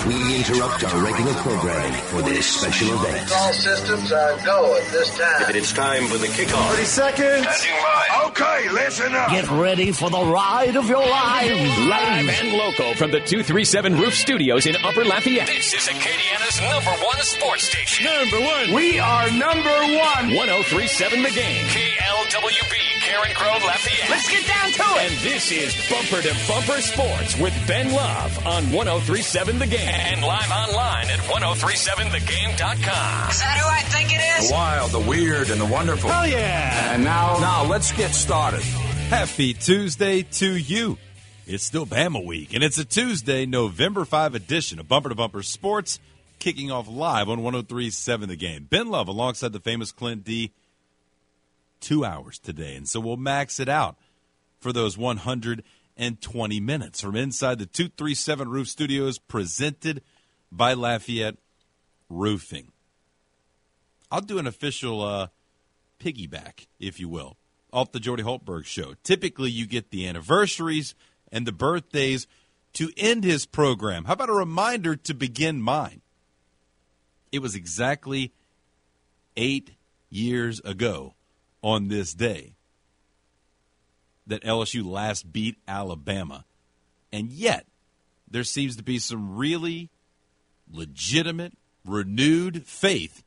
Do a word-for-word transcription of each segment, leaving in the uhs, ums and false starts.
We interrupt our regular programming for this special event. All systems are go at this time. It's time for the kickoff. thirty seconds. Okay, listen up. Get ready for the ride of your lives. Live and local from the two three seven Roof Studios in Upper Lafayette. This is Acadiana's number one sports station. Number one. We are number one. one oh three point seven The Game. K L W B, Karen Crow, Lafayette. Let's get down to it. And this is Bumper to Bumper Sports with Ben Love on one oh three point seven The Game. And live online at ten thirty-seven the game dot com. Is that who I think it is? The wild, the weird, and the wonderful. Oh, yeah. And now, Now, let's get started. Happy Tuesday to you. It's still Bama week, and it's a Tuesday, November fifth edition of Bumper to Bumper Sports, kicking off live on one oh three point seven The Game. Ben Love alongside the famous Clint D. Two hours today, and so we'll max it out for those one hundred twenty minutes from inside the two three seven Roof Studios, presented by Lafayette Roofing. I'll do an official uh, piggyback, if you will, off the Jordy Holtberg show. Typically, you get the anniversaries and the birthdays to end his program. How about a reminder to begin mine? It was exactly eight years ago on this day that L S U last beat Alabama. And yet, there seems to be some really legitimate, renewed faith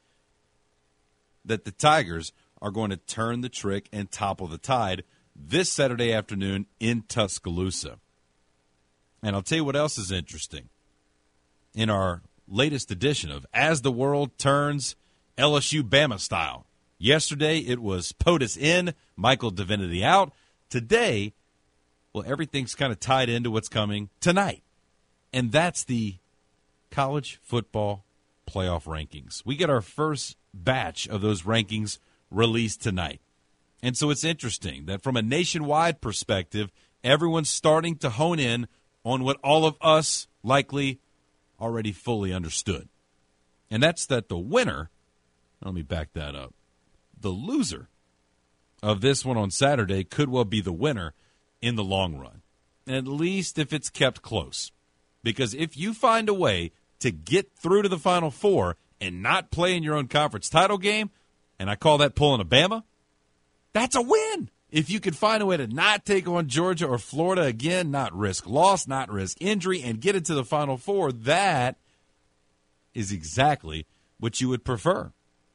that the Tigers are going to turn the trick and topple the tide this Saturday afternoon in Tuscaloosa. And I'll tell you what else is interesting. In our latest edition of As the World Turns, L S U Bama style. Yesterday, it was POTUS in, Michael Divinity out. Today, well, everything's kind of tied into what's coming tonight. And that's the college football playoff rankings. We get our first batch of those rankings released tonight. And so it's interesting that from a nationwide perspective, everyone's starting to hone in on what all of us likely already fully understood. And that's that the winner, let me back that up, the loser of this one on Saturday could well be the winner in the long run, at least if it's kept close. Because if you find a way to get through to the Final Four and not play in your own conference title game, and I call that pulling a Bama, that's a win. If you could find a way to not take on Georgia or Florida again, not risk loss, not risk injury, and get into the Final Four, that is exactly what you would prefer.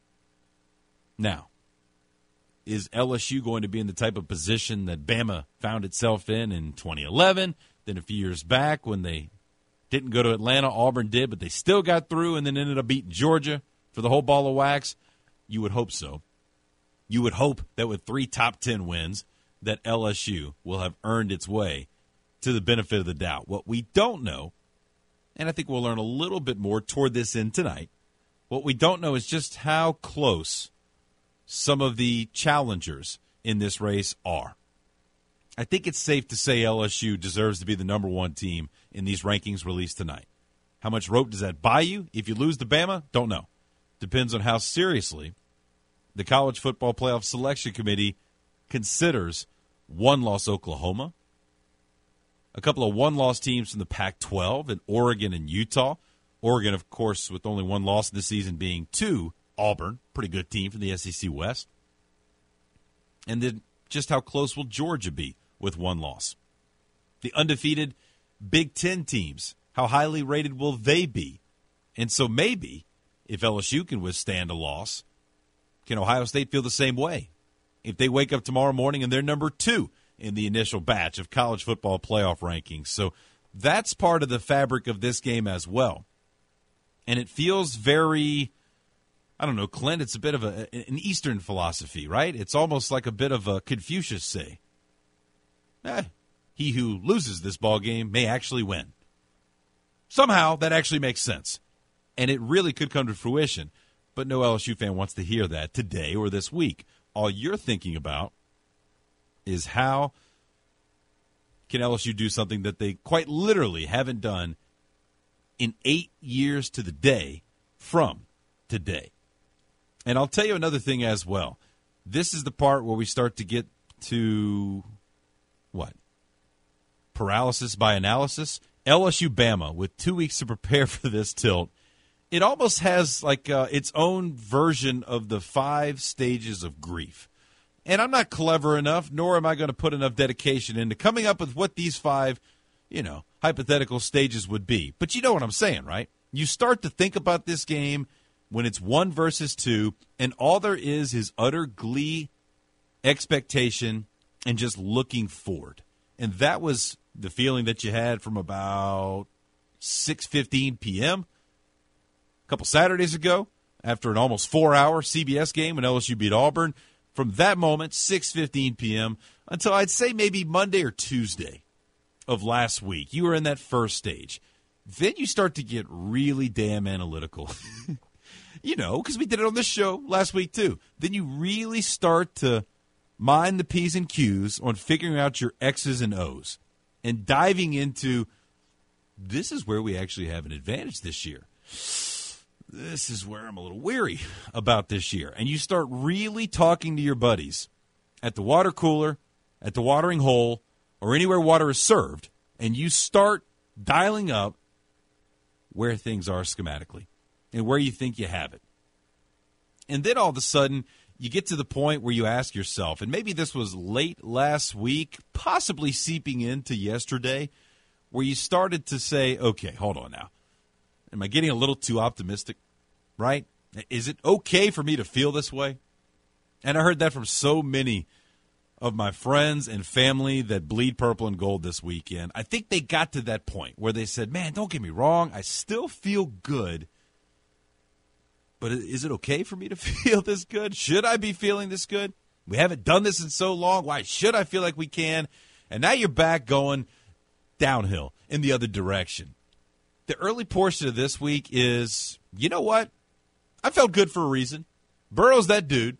Now, is L S U going to be in the type of position that Bama found itself in in twenty eleven, then a few years back when they didn't go to Atlanta, Auburn did, but they still got through and then ended up beating Georgia for the whole ball of wax? You would hope so. You would hope that with three top ten wins that L S U will have earned its way to the benefit of the doubt. What we don't know, and I think we'll learn a little bit more toward this end tonight, what we don't know is just how close some of the challengers in this race are. I think it's safe to say L S U deserves to be the number one team in these rankings released tonight. How much rope does that buy you if you lose to Bama? Don't know. Depends on how seriously the College Football Playoff Selection Committee considers one-loss Oklahoma, a couple of one-loss teams from the Pac twelve in Oregon and Utah. Oregon, of course, with only one loss this season being to Auburn, pretty good team from the S E C West. And then just how close will Georgia be with one loss? The undefeated Big Ten teams, how highly rated will they be? And so maybe if L S U can withstand a loss, can Ohio State feel the same way? If they wake up tomorrow morning and they're number two in the initial batch of college football playoff rankings. So that's part of the fabric of this game as well. And it feels very, I don't know, Clint, it's a bit of a, an Eastern philosophy, right? It's almost like a bit of a Confucius say. Eh, he who loses this ball game may actually win. Somehow that actually makes sense. And it really could come to fruition. But no L S U fan wants to hear that today or this week. All you're thinking about is how can L S U do something that they quite literally haven't done in eight years to the day from today. And I'll tell you another thing as well. This is the part where we start to get to, what, paralysis by analysis. L S U Bama with two weeks to prepare for this tilt. It almost has like uh, its own version of the five stages of grief. And I'm not clever enough, nor am I going to put enough dedication into coming up with what these five, you know, hypothetical stages would be. But you know what I'm saying, right? You start to think about this game when it's one versus two, and all there is is utter glee, expectation, and just looking forward. And that was the feeling that you had from about six fifteen p.m. a couple Saturdays ago after an almost four-hour C B S game when L S U beat Auburn. From that moment, six fifteen p.m., until I'd say maybe Monday or Tuesday of last week, you were in that first stage. Then you start to get really damn analytical. You know, because we did it on this show last week too. Then you really start to mind the P's and Q's on figuring out your X's and O's and diving into this is where we actually have an advantage this year. This is where I'm a little weary about this year. And you start really talking to your buddies at the water cooler, at the watering hole, or anywhere water is served, and you start dialing up where things are schematically and where you think you have it. And then all of a sudden, you get to the point where you ask yourself, and maybe this was late last week, possibly seeping into yesterday, where you started to say, okay, hold on now. Am I getting a little too optimistic, right? Is it okay for me to feel this way? And I heard that from so many of my friends and family that bleed purple and gold this weekend. I think they got to that point where they said, man, don't get me wrong, I still feel good. But is it okay for me to feel this good? Should I be feeling this good? We haven't done this in so long. Why should I feel like we can? And now you're back going downhill in the other direction. The early portion of this week is, you know what? I felt good for a reason. Burrow's that dude.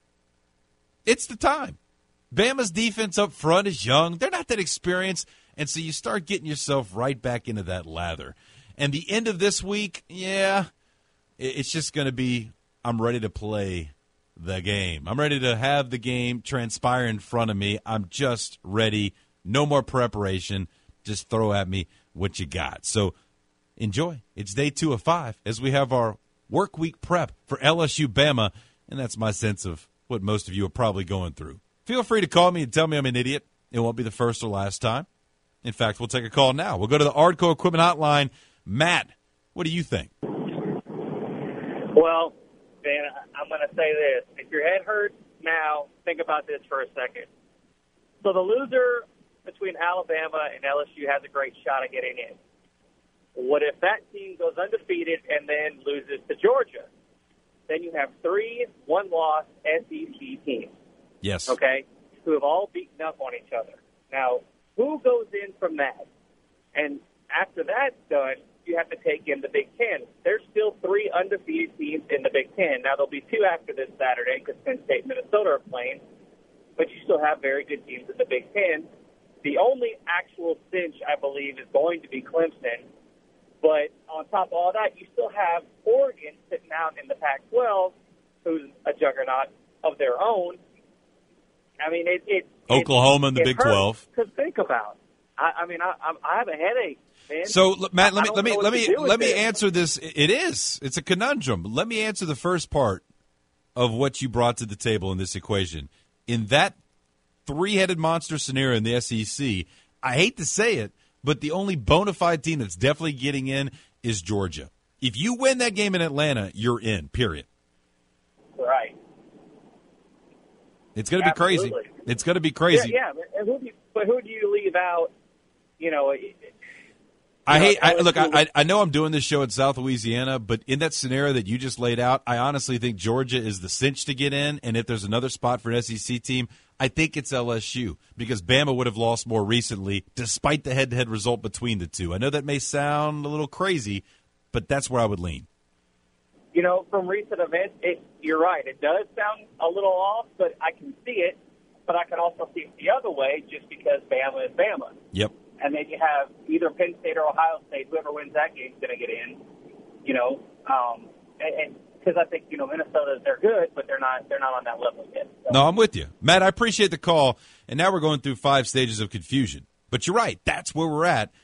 It's the time. Bama's defense up front is young. They're not that experienced. And so you start getting yourself right back into that lather. And the end of this week, yeah, it's just going to be, I'm ready to play the game. I'm ready to have the game transpire in front of me. I'm just ready. No more preparation. Just throw at me what you got. So enjoy. It's day two of five as we have our work week prep for L S U Bama, and that's my sense of what most of you are probably going through. Feel free to call me and tell me I'm an idiot. It won't be the first or last time. In fact, we'll take a call now. We'll go to the Ardco Equipment Hotline. Matt, what do you think? Well, Dan, I'm going to say this. If your head hurts now, think about this for a second. So the loser between Alabama and L S U has a great shot at getting in. What if that team goes undefeated and then loses to Georgia? Then you have three one-loss S E C teams. Yes. Okay, who have all beaten up on each other. Now, who goes in from that? And after that's done, you have to take in the Big Ten. There's still three undefeated teams in the Big Ten. Now, there'll be two after this Saturday because Penn State and Minnesota are playing, but you still have very good teams in the Big Ten. The only actual cinch, I believe, is going to be Clemson. But on top of all that, you still have Oregon sitting out in the Pac twelve, who's a juggernaut of their own. I mean, it, it Oklahoma it, in the it Big hurts twelve to think about. I, I mean, I, I have a headache, man. So, Matt, let me let me let me let me this. answer this. It is it's a conundrum. Let me answer the first part of what you brought to the table in this equation. In that three-headed monster scenario in the S E C, I hate to say it, but the only bona fide team that's definitely getting in is Georgia. If you win that game in Atlanta, you're in, period. Right. It's going to be crazy. It's going to be crazy. Yeah, yeah. And who do you, but who do you leave out? You know, you I know, hate. I, look, I, I know I'm doing this show in South Louisiana, but in that scenario that you just laid out, I honestly think Georgia is the cinch to get in. And if there's another spot for an S E C team, I think it's L S U because Bama would have lost more recently, despite the head-to-head result between the two. I know that may sound a little crazy, but that's where I would lean. You know, from recent events, it, you're right. It does sound a little off, but I can see it. But I can also see it the other way just because Bama is Bama. Yep. And then you have either Penn State or Ohio State. Whoever wins that game is going to get in. You know, um, and because I think you know Minnesota, they're good, but they're not. They're not on that level yet. So. No, I'm with you, Matt. I appreciate the call. And now we're going through five stages of confusion. But you're right. That's where we're at.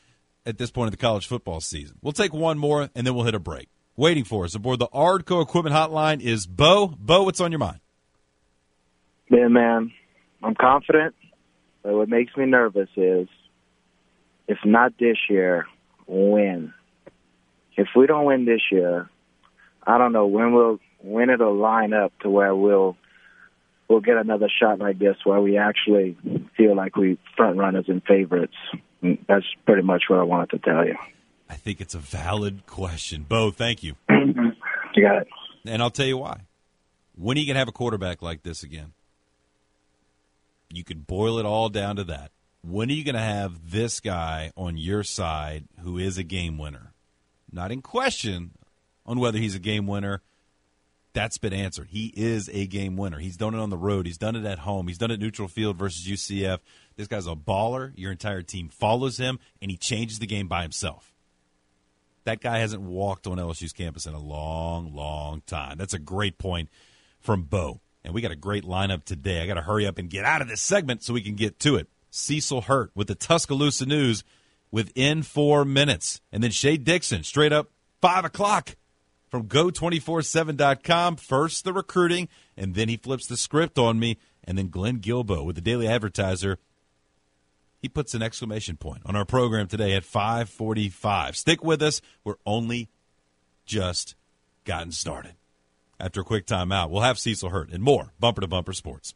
at this point of the college football season. We'll take one more, and then we'll hit a break. Waiting for us aboard the Ardco Equipment Hotline is Bo. Bo, what's on your mind? Yeah, man, I'm confident, but what makes me nervous is, if not this year, when? If we don't win this year, I don't know when we'll when it'll line up to where we'll we'll get another shot like this, where we actually feel like we front runners and favorites. That's pretty much what I wanted to tell you. I think it's a valid question. Bo, thank you. You got it. And I'll tell you why. When are you going to have a quarterback like this again? You could boil it all down to that. When are you going to have this guy on your side who is a game winner? Not in question on whether he's a game winner. That's been answered. He is a game winner. He's done it on the road. He's done it at home. He's done it neutral field versus U C F. This guy's a baller. Your entire team follows him, and he changes the game by himself. That guy hasn't walked on L S U's campus in a long, long time. That's a great point from Bo. And we got a great lineup today. I got to hurry up and get out of this segment so we can get to it. Cecil Hurt with the Tuscaloosa News within four minutes. And then Shay Dixon, straight up five o'clock from go two four seven dot com. First the recruiting, and then he flips the script on me. And then Glenn Guilbeau with the Daily Advertiser. He puts an exclamation point on our program today at five forty-five. Stick with us. We're only just gotten started. After a quick timeout, we'll have Cecil Hurt and more Bumper to Bumper Sports.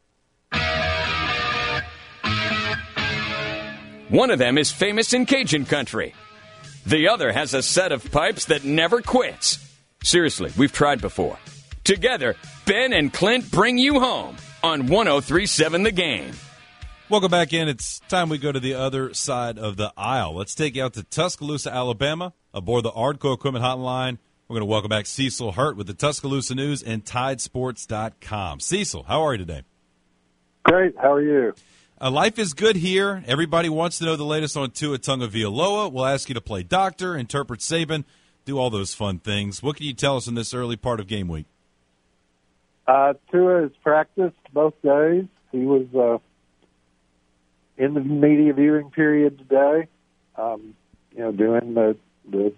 One of them is famous in Cajun country. The other has a set of pipes that never quits. Seriously, we've tried before. Together, Ben and Clint bring you home on one oh three point seven The Game. Welcome back in. It's time we go to the other side of the aisle. Let's take you out to Tuscaloosa, Alabama, aboard the Ardco Equipment Hotline. We're going to welcome back Cecil Hurt with the Tuscaloosa News and Tide Sports dot com. Cecil, how are you today? Great. How are you? Uh, life is good here. Everybody wants to know the latest on Tua Tagovailoa. We'll ask you to play doctor, interpret Saban, do all those fun things. What can you tell us in this early part of game week? Uh, Tua has practiced both days. He was uh, in the media viewing period today, um, you know, doing the, the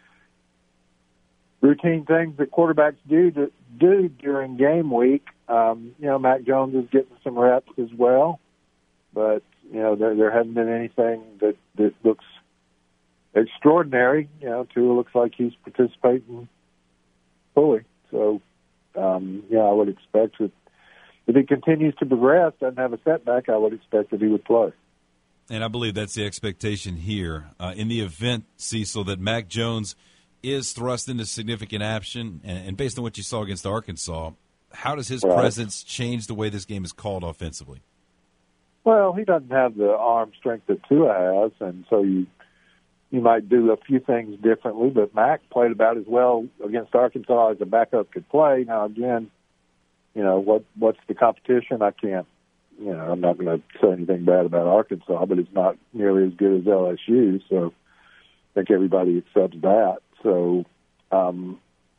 routine things that quarterbacks do to, do during game week. Um, you know, Mac Jones is getting some reps as well, but you know there there hasn't been anything that, that looks extraordinary. You know, Tua looks like he's participating fully. So, um, yeah, I would expect that if he continues to progress, doesn't have a setback, I would expect that he would play. And I believe that's the expectation here. Uh, in the event, Cecil, that Mac Jones is thrust into significant action, and, and based on what you saw against Arkansas, how does his right. presence change the way this game is called offensively? Well, he doesn't have the arm strength that Tua has, and so you you might do a few things differently, but Mac played about as well against Arkansas as a backup could play. Now, again, you know, what what's the competition? I can't, you know, I'm not going to say anything bad about Arkansas, but it's not nearly as good as L S U, so I think everybody accepts that. So um,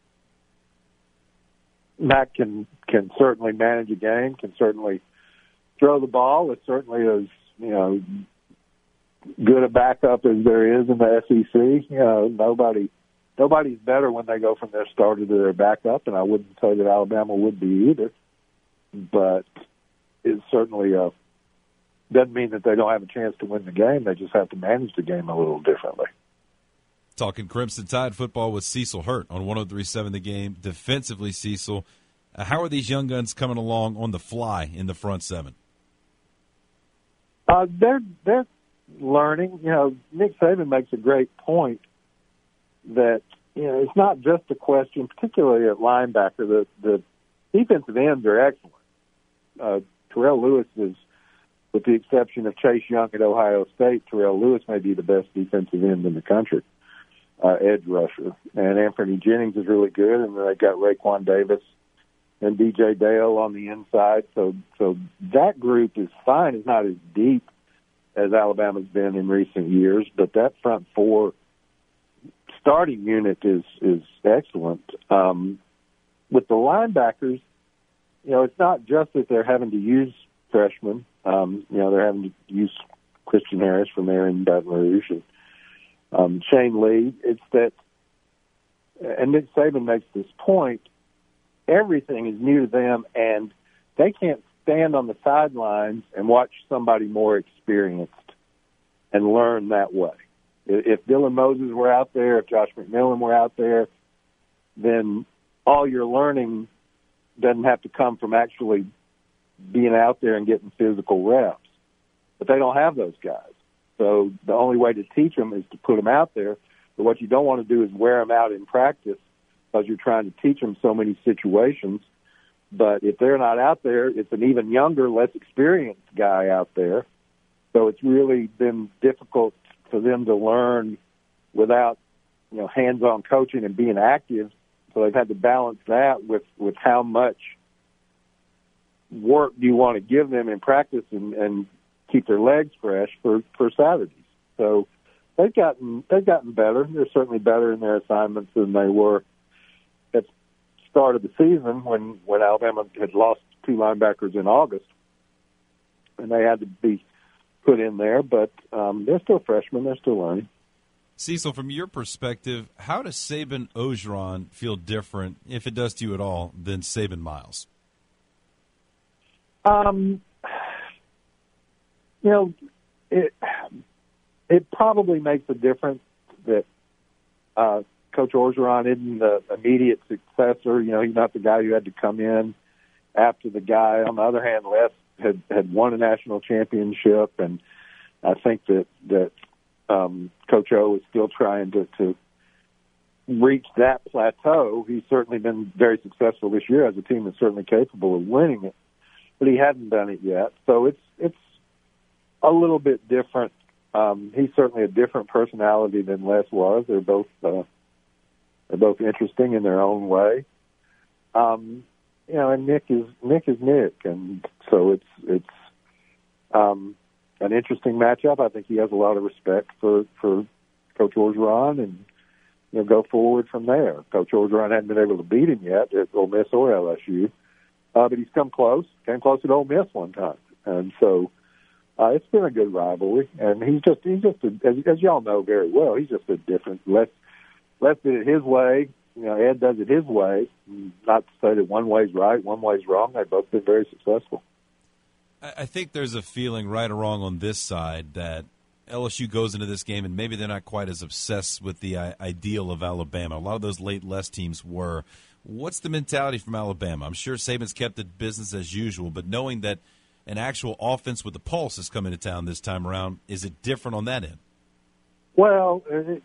Mac can can certainly manage a game, can certainly throw the ball. It's certainly as, you know, good a backup as there is in the S E C. You know, nobody nobody's better when they go from their starter to their backup, and I wouldn't say that Alabama would be either. But it certainly uh, doesn't mean that they don't have a chance to win the game. They just have to manage the game a little differently. Talking Crimson Tide football with Cecil Hurt on one oh three point seven The Game. Defensively, Cecil, uh, how are these young guns coming along on the fly in the front seven? Uh, they're they're learning. You know, Nick Saban makes a great point that, you know, it's not just a question, particularly at linebacker. The the defensive ends are excellent. Uh, Terrell Lewis is, with the exception of Chase Young at Ohio State, Terrell Lewis may be the best defensive end in the country. Uh, edge rusher. And Anthony Jennings is really good, and they got Raekwon Davis and D J Dale on the inside. So so that group is fine. It's not as deep as Alabama's been in recent years, but that front four starting unit is, is excellent. Um, with the linebackers, you know, it's not just that they're having to use freshmen. Um, you know, they're having to use Christian Harris from there in Baton Rouge, and um, Shane Lee. It's that, and Nick Saban makes this point, everything is new to them, and they can't stand on the sidelines and watch somebody more experienced and learn that way. If Dylan Moses were out there, if Josh McMillan were out there, then all your learning doesn't have to come from actually being out there and getting physical reps. But they don't have those guys. So the only way to teach them is to put them out there. But what you don't want to do is wear them out in practice because you're trying to teach them so many situations. But if they're not out there, it's an even younger, less experienced guy out there. So it's really been difficult for them to learn without, you know, hands-on coaching and being active. So they've had to balance that with, with how much work do you want to give them in practice and, and keep their legs fresh for, for Saturdays. So they've gotten they've gotten better. They're certainly better in their assignments than they were at the start of the season when, when Alabama had lost two linebackers in August, and they had to be put in there. But um, they're still freshmen. They're still learning. Cecil, from your perspective, how does Saban Ogeron feel different, if it does to you at all, than Saban Miles? Um, you know, it it probably makes a difference that uh, Coach Orgeron isn't the immediate successor. You know, he's not the guy who had to come in after the guy. On the other hand, Les had, had won a national championship, and I think that that um, Coach O is still trying to, to reach that plateau. He's certainly been very successful this year as a team that's certainly capable of winning it, but he hadn't done it yet. So it's it's a little bit different. Um, he's certainly a different personality than Les was. They're both uh, they're both interesting in their own way. Um, you know, and Nick is Nick is Nick, and so it's it's um, an interesting matchup. I think he has a lot of respect for for Coach Orgeron, and you know, go forward from there. Coach Orgeron hadn't been able to beat him yet at Ole Miss or L S U, uh, but he's come close. Came close at Ole Miss one time, and so uh, it's been a good rivalry. And he's just he's just a, as, as y'all know very well, he's just a different. Les Les did it his way. You know, Ed does it his way. Not to say that one way's right, one way's wrong. They've both been very successful. I think there's a feeling, right or wrong, on this side that L S U goes into this game and maybe they're not quite as obsessed with the ideal of Alabama. A lot of those late Les teams were. What's the mentality from Alabama? I'm sure Saban's kept it business as usual, but knowing that an actual offense with the pulse is coming to town this time around, is it different on that end? Well, it,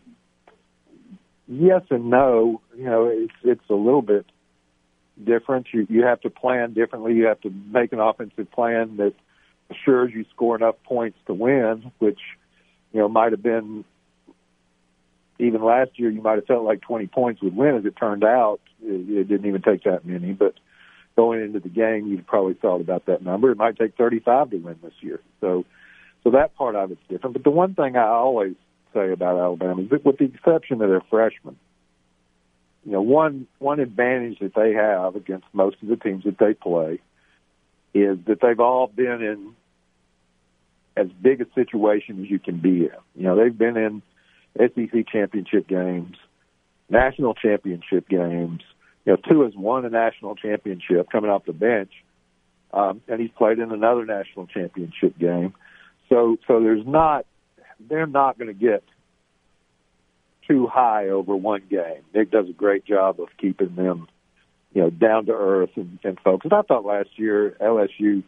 yes and no. You know, it's it's a little bit different. You you have to plan differently. You have to make an offensive plan that assures you score enough points to win, which, you know, might have been, even last year, you might have felt like twenty points would win. As it turned out, it, it didn't even take that many. But going into the game, you'd probably thought about that number. It might take thirty-five to win this year. So, so that part of it's different. But the one thing I always say about Alabama is that, with the exception of their freshmen, you know, one one advantage that they have against most of the teams that they play is that they've all been in as big a situation as you can be in. You know, they've been in S E C championship games, national championship games. You know, Tua's won a national championship coming off the bench, um, and he's played in another national championship game. So, so there's not, they're not going to get too high over one game. Nick does a great job of keeping them, you know, down to earth and, and focused. I thought last year L S U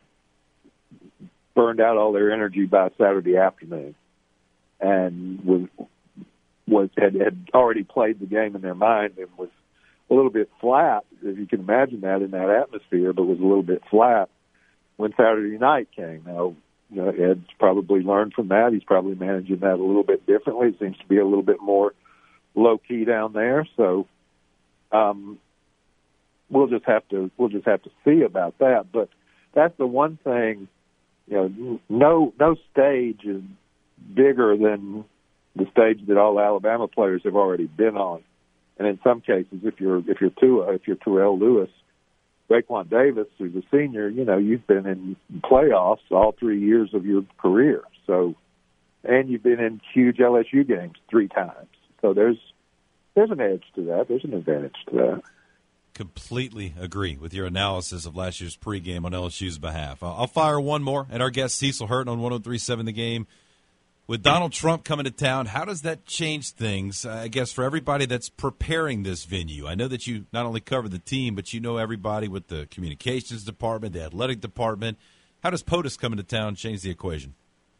burned out all their energy by Saturday afternoon, and was was had, had already played the game in their mind and was a little bit flat, if you can imagine that in that atmosphere, but was a little bit flat when Saturday night came. Now, you know, Ed's probably learned from that. He's probably managing that a little bit differently. It seems to be a little bit more low key down there. So, um, we'll just have to we'll just have to see about that. But that's the one thing. You know, no no stage is bigger than the stage that all Alabama players have already been on. And in some cases, if you're if you're Tua, if you're Terrell Lewis, Raekwon Davis, who's a senior, you know, you've been in playoffs all three years of your career. So and you've been in huge L S U games three times. So there's there's an edge to that. There's an advantage to that. Completely agree with your analysis of last year's pregame on L S U's behalf. I'll fire one more, and our guest Cecil Hurt on one oh three point seven The Game. With Donald Trump coming to town, how does that change things, I guess, for everybody that's preparing this venue? I know that you not only cover the team, but you know everybody with the communications department, the athletic department. How does POTUS coming to town change the equation?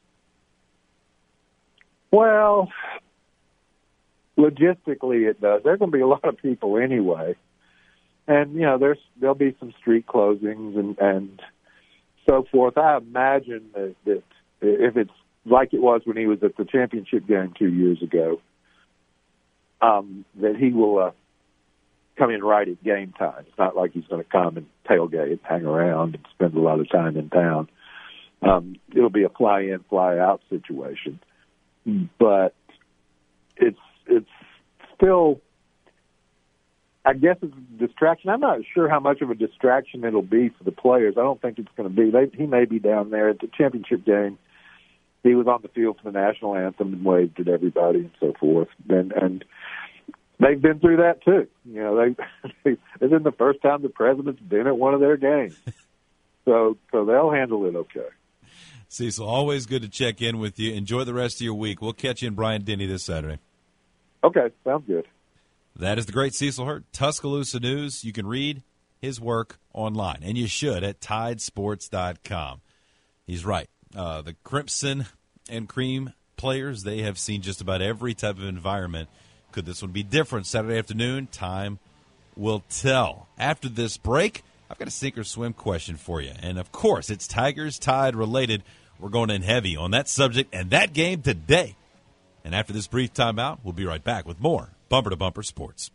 Well, logistically it does. There's going to be a lot of people anyway. And, you know, there's there'll be some street closings and, and so forth. I imagine that, that if it's like it was when he was at the championship game two years ago, um, that he will uh, come in right at game time. It's not like he's going to come and tailgate, hang around, and spend a lot of time in town. Um, it'll be a fly-in, fly-out situation. But it's it's still, I guess it's a distraction. I'm not sure how much of a distraction it'll be for the players. I don't think it's going to be. They, he may be down there at the championship game. He was on the field for the national anthem and waved at everybody and so forth. And, and they've been through that too. You know, they it's been the first time the president's been at one of their games. So, so they'll handle it okay. Cecil, always good to check in with you. Enjoy the rest of your week. We'll catch you in Bryant-Denny this Saturday. Okay, sounds good. That is the great Cecil Hurt, Tuscaloosa News. You can read his work online, and you should, at tide sports dot com. He's right. Uh, the Crimson and Cream players, they have seen just about every type of environment. Could this one be different Saturday afternoon? Time will tell. After this break, I've got a sink or swim question for you. And, of course, it's Tigers-Tide related. We're going in heavy on that subject and that game today. And after this brief timeout, we'll be right back with more Bumper to Bumper Sports.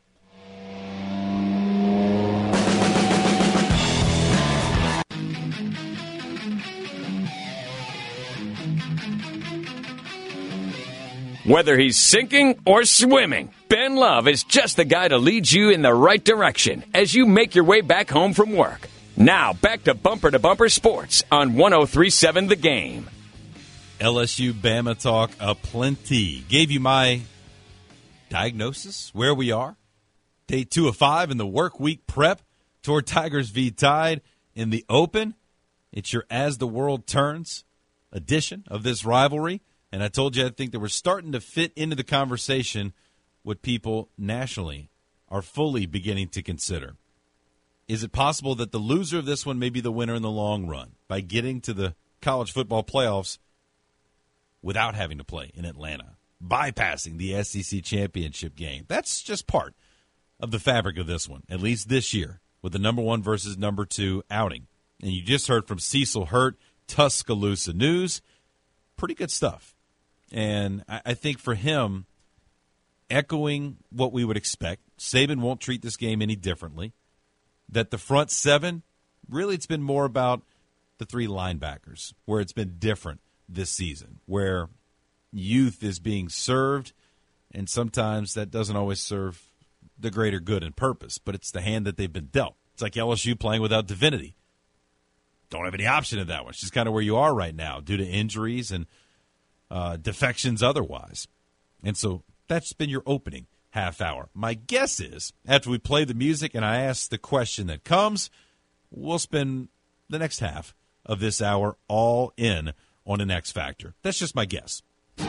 Whether he's sinking or swimming, Ben Love is just the guy to lead you in the right direction as you make your way back home from work. Now, back to Bumper to Bumper Sports on one oh three point seven The Game. L S U Bama talk aplenty. Gave you my diagnosis, where we are. Day two of five in the work week prep toward Tigers v. Tide in the Open. It's your As the World Turns edition of this rivalry. And I told you I think that we're starting to fit into the conversation what people nationally are fully beginning to consider. Is it possible that the loser of this one may be the winner in the long run by getting to the college football playoffs without having to play in Atlanta, bypassing the S E C championship game? That's just part of the fabric of this one, at least this year, with the number one versus number two outing. And you just heard from Cecil Hurt, Tuscaloosa News. Pretty good stuff. And I think for him, echoing what we would expect, Saban won't treat this game any differently. That the front seven, really it's been more about the three linebackers, where it's been different this season, where youth is being served, and sometimes that doesn't always serve the greater good and purpose, but it's the hand that they've been dealt. It's like L S U playing without Divinity. Don't have any option in that one. It's just kind of where you are right now due to injuries and uh, defections otherwise. And so that's been your opening half hour. My guess is after we play the music and I ask the question that comes, we'll spend the next half of this hour all in on an X Factor. That's just my guess.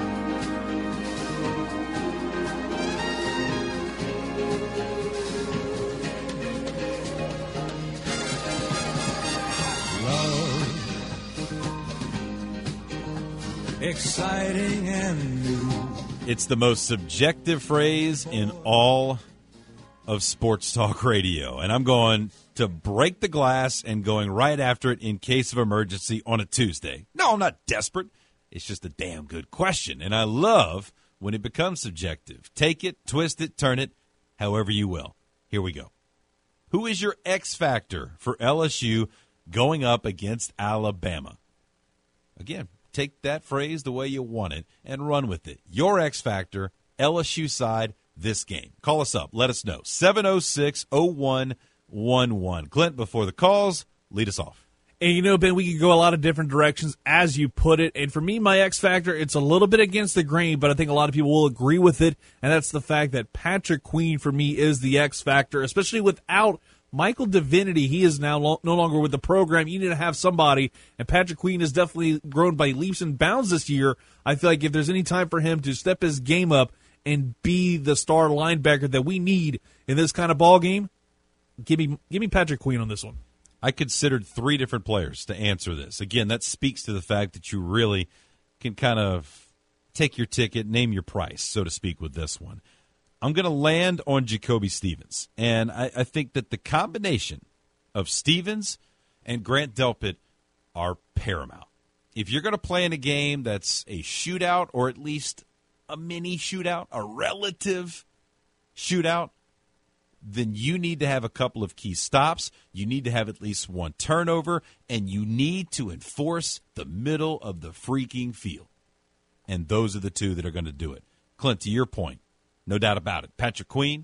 Exciting and new. It's the most subjective phrase in all of sports talk radio. And I'm going to break the glass and going right after it in case of emergency on a Tuesday. No, I'm not desperate. It's just a damn good question. And I love when it becomes subjective. Take it, twist it, turn it, however you will. Here we go. Who is your X factor for L S U going up against Alabama? Again, take that phrase the way you want it and run with it. Your X factor, L S U side, this game. Call us up. Let us know. seven oh six, oh one one one. Clint, before the calls, lead us off. And, you know, Ben, we could go a lot of different directions, as you put it. And for me, my X factor, it's a little bit against the grain, but I think a lot of people will agree with it. And that's the fact that Patrick Queen, for me, is the X factor, especially without Michael Divinity. He is now lo- no longer with the program. You need to have somebody. And Patrick Queen has definitely grown by leaps and bounds this year. I feel like if there's any time for him to step his game up and be the star linebacker that we need in this kind of ball game, give me, give me Patrick Queen on this one. I considered three different players to answer this. Again, that speaks to the fact that you really can kind of take your ticket, name your price, so to speak, with this one. I'm going to land on Jacoby Stevens, and I, I think that the combination of Stevens and Grant Delpit are paramount. If you're going to play in a game that's a shootout or at least a mini shootout, a relative shootout, then you need to have a couple of key stops, you need to have at least one turnover, and you need to enforce the middle of the freaking field. And those are the two that are going to do it. Clint, to your point, no doubt about it. Patrick Queen,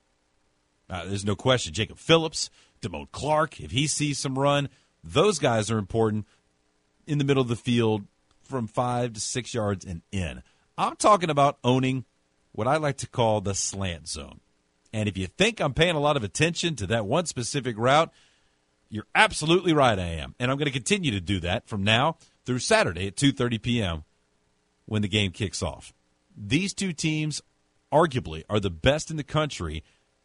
uh, there's no question. Jacob Phillips, Damone Clark, if he sees some run, those guys are important in the middle of the field from five to six yards and in. I'm talking about owning what I like to call the slant zone. And if you think I'm paying a lot of attention to that one specific route, you're absolutely right, I am. And I'm going to continue to do that from now through Saturday at two thirty p.m. when the game kicks off. These two teams arguably are the best in the country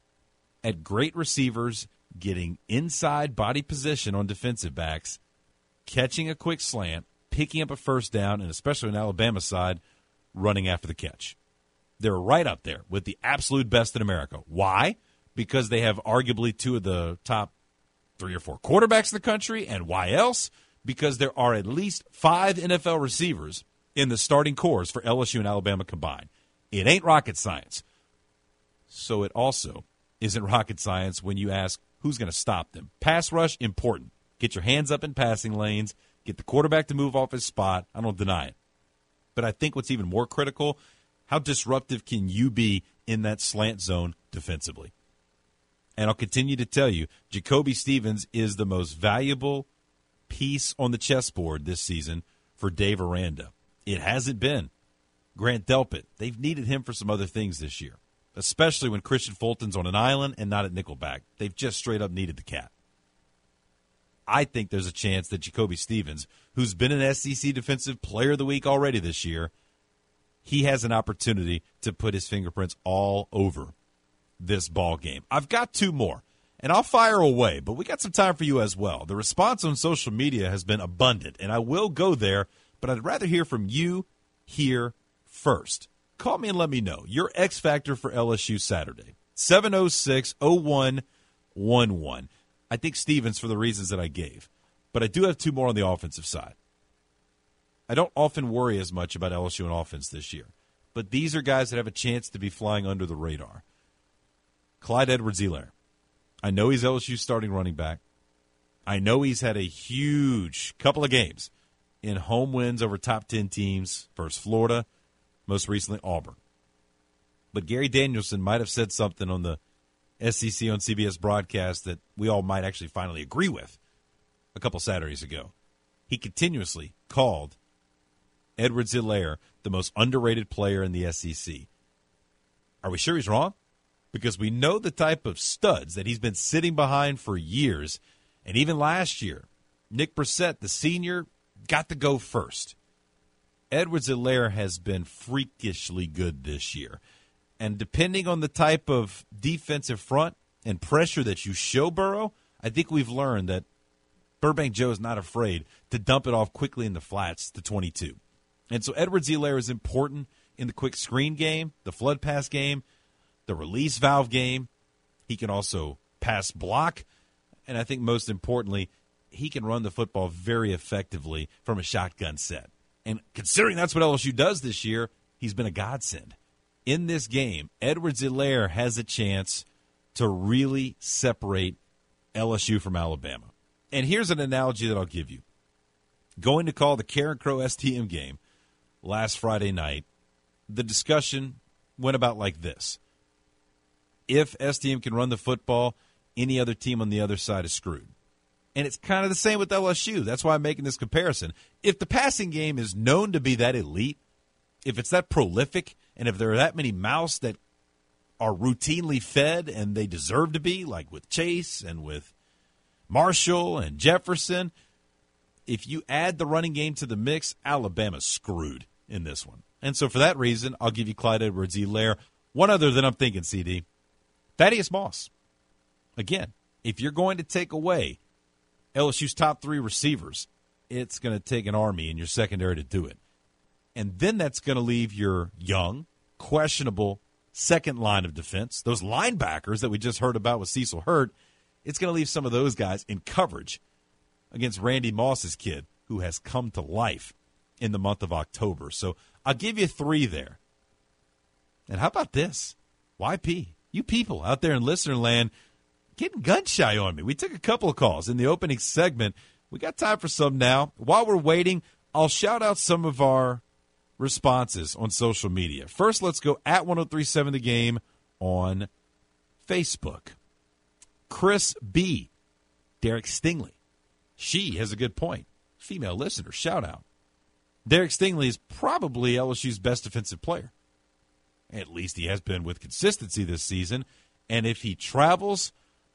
at great receivers getting inside body position on defensive backs, catching a quick slant, picking up a first down, and especially on Alabama side, running after the catch. They're right up there with the absolute best in America. Why? Because they have arguably two of the top three or four quarterbacks in the country. And why else? Because there are at least five N F L receivers in the starting cores for L S U and Alabama combined. It ain't rocket science. So it also isn't rocket science when you ask who's going to stop them. Pass rush, important. Get your hands up in passing lanes. Get the quarterback to move off his spot. I don't deny it. But I think what's even more critical, how disruptive can you be in that slant zone defensively? And I'll continue to tell you, Jacoby Stevens is the most valuable piece on the chessboard this season for Dave Aranda. It hasn't been Grant Delpit. They've needed him for some other things this year, especially when Christian Fulton's on an island and not at nickelback. They've just straight up needed the cat. I think there's a chance that Jacoby Stevens, who's been an S E C Defensive Player of the Week already this year, he has an opportunity to put his fingerprints all over this ball game. I've got two more, and I'll fire away, but we got some time for you as well. The response on social media has been abundant, and I will go there, but I'd rather hear from you here first. Call me and let me know your X factor for L S U Saturday. seven oh six, oh one one one. I think Stevens for the reasons that I gave, but I do have two more on the offensive side. I don't often worry as much about L S U and offense this year, but these are guys that have a chance to be flying under the radar. Clyde Edwards-Helaire. I know he's L S U's starting running back. I know he's had a huge couple of games in home wins over top ten teams, first Florida, most recently Auburn. But Gary Danielson might have said something on the S E C on C B S broadcast that we all might actually finally agree with a couple Saturdays ago. He continuously called Edwards-Helaire the most underrated player in the S E C. Are we sure he's wrong? Because we know the type of studs that he's been sitting behind for years. And even last year, Nick Brissett, the senior, got to go first. Edwards-Helaire has been freakishly good this year. And depending on the type of defensive front and pressure that you show Burrow, I think we've learned that Burbank Joe is not afraid to dump it off quickly in the flats to twenty-two. And so Edwards-Helaire is important in the quick screen game, the flood pass game, the release valve game. He can also pass block. And I think most importantly, he can run the football very effectively from a shotgun set. And considering that's what L S U does this year, he's been a godsend. In this game, Edwards-Helaire has a chance to really separate L S U from Alabama. And here's an analogy that I'll give you. Going to call the Karen Crow S T M game last Friday night, the discussion went about like this. If S T M can run the football, any other team on the other side is screwed. And it's kind of the same with L S U. That's why I'm making this comparison. If the passing game is known to be that elite, if it's that prolific, and if there are that many mouths that are routinely fed and they deserve to be, like with Chase and with Marshall and Jefferson, if you add the running game to the mix, Alabama's screwed in this one. And so for that reason, I'll give you Clyde Edwards-Helaire. One other that I'm thinking, C D, Thaddeus Moss. Again, if you're going to take away L S U's top three receivers, it's going to take an army in your secondary to do it. And then that's going to leave your young, questionable second line of defense, those linebackers that we just heard about with Cecil Hurt. It's going to leave some of those guys in coverage against Randy Moss's kid, who has come to life in the month of October. So I'll give you three there. And how about this? Y P, you people out there in listener land getting gun shy on me. We took a couple of calls in the opening segment. We got time for some now. While we're waiting, I'll shout out some of our responses on social media. First, let's go at ten thirty-seven The Game on Facebook. Chris B. Derek Stingley. She has a good point. Female listener, shout out. Derek Stingley is probably L S U's best defensive player. At least he has been with consistency this season. And if he travels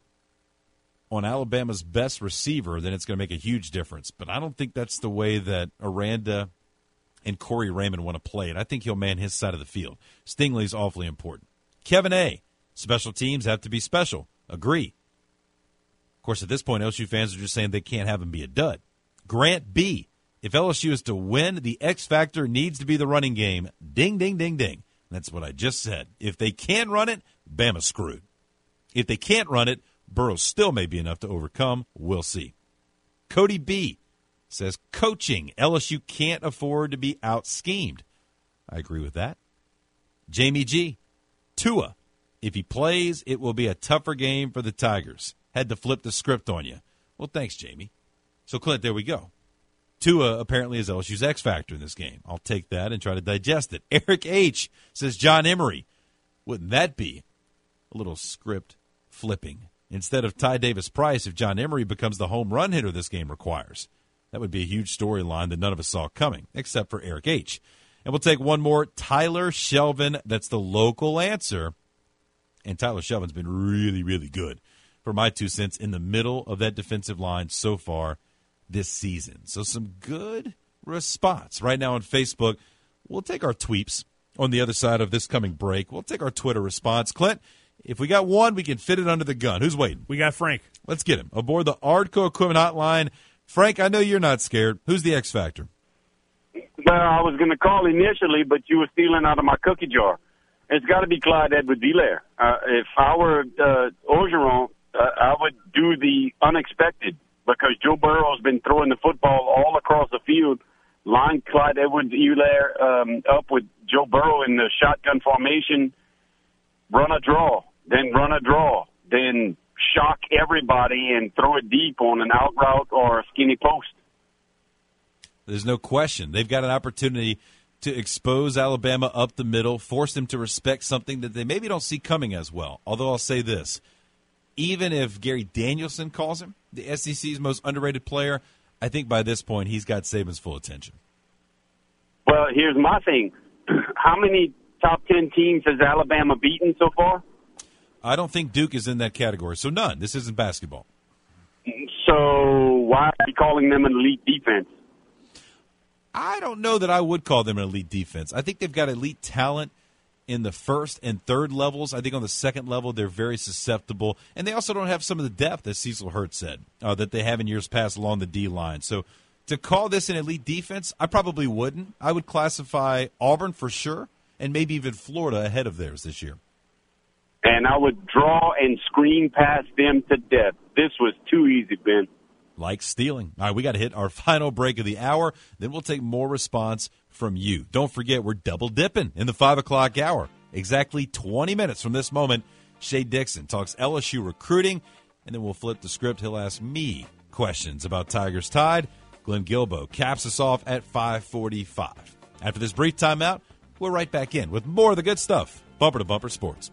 on Alabama's best receiver, then it's going to make a huge difference. But I don't think that's the way that Aranda and Corey Raymond want to play it. I think he'll man his side of the field. Stingley's awfully important. Kevin A., special teams have to be special. Agree. Of course, at this point, L S U fans are just saying they can't have him be a dud. Grant B., if L S U is to win, the X factor needs to be the running game. Ding, ding, ding, ding. That's what I just said. If they can run it, Bama's screwed. If they can't run it, Burrow still may be enough to overcome. We'll see. Cody B. says, coaching, L S U can't afford to be out-schemed. I agree with that. Jamie G. Tua, if he plays, it will be a tougher game for the Tigers. Had to flip the script on you. Well, thanks, Jamie. So, Clint, there we go. Tua apparently is L S U's X factor in this game. I'll take that and try to digest it. Eric H. says, John Emery. Wouldn't that be a little script flipping? Instead of Ty Davis-Price, if John Emery becomes the home run hitter this game requires. That would be a huge storyline that none of us saw coming, except for Eric H. And we'll take one more. Tyler Shelvin, that's the local answer. And Tyler Shelvin's been really, really good, for my two cents, in the middle of that defensive line so far this season. So some good response right now on Facebook. We'll take our tweets on the other side of this coming break. We'll take our Twitter response. Clint, if we got one, we can fit it under the gun. Who's waiting? We got Frank. Let's get him aboard the Ardco Equipment Hotline. Frank, I know you're not scared. Who's the X Factor? Well, I was going to call initially, but you were stealing out of my cookie jar. It's got to be Clyde Edwards-Helaire. Uh, if I were uh, Orgeron, uh, I would do the unexpected, because Joe Burrow's been throwing the football all across the field. Line Clyde Edwards-Helaire um, up with Joe Burrow in the shotgun formation. Run a draw, then run a draw, then shock everybody and throw it deep on an out route or a skinny post. There's no question. They've got an opportunity to expose Alabama up the middle, force them to respect something that they maybe don't see coming as well. Although I'll say this, even if Gary Danielson calls him the S E C's most underrated player, I think by this point he's got Saban's full attention. Well, here's my thing. How many top ten teams has Alabama beaten so far? I don't think Duke is in that category, so none. This isn't basketball. So why are you calling them an elite defense? I don't know that I would call them an elite defense. I think they've got elite talent in the first and third levels. I think on the second level they're very susceptible. And they also don't have some of the depth, as Cecil Hurt said, uh, that they have in years past along the D-line. So to call this an elite defense, I probably wouldn't. I would classify Auburn for sure, and maybe even Florida ahead of theirs this year. And I would draw and screen past them to death. This was too easy, Ben. Like stealing. All right, we got to hit our final break of the hour. Then we'll take more response from you. Don't forget, we're double dipping in the five o'clock hour. Exactly twenty minutes from this moment, Shea Dixon talks L S U recruiting, and then we'll flip the script. He'll ask me questions about Tigers Tide. Glenn Guilbeau caps us off at five forty-five. After this brief timeout, we're right back in with more of the good stuff. Bumper to Bumper Sports.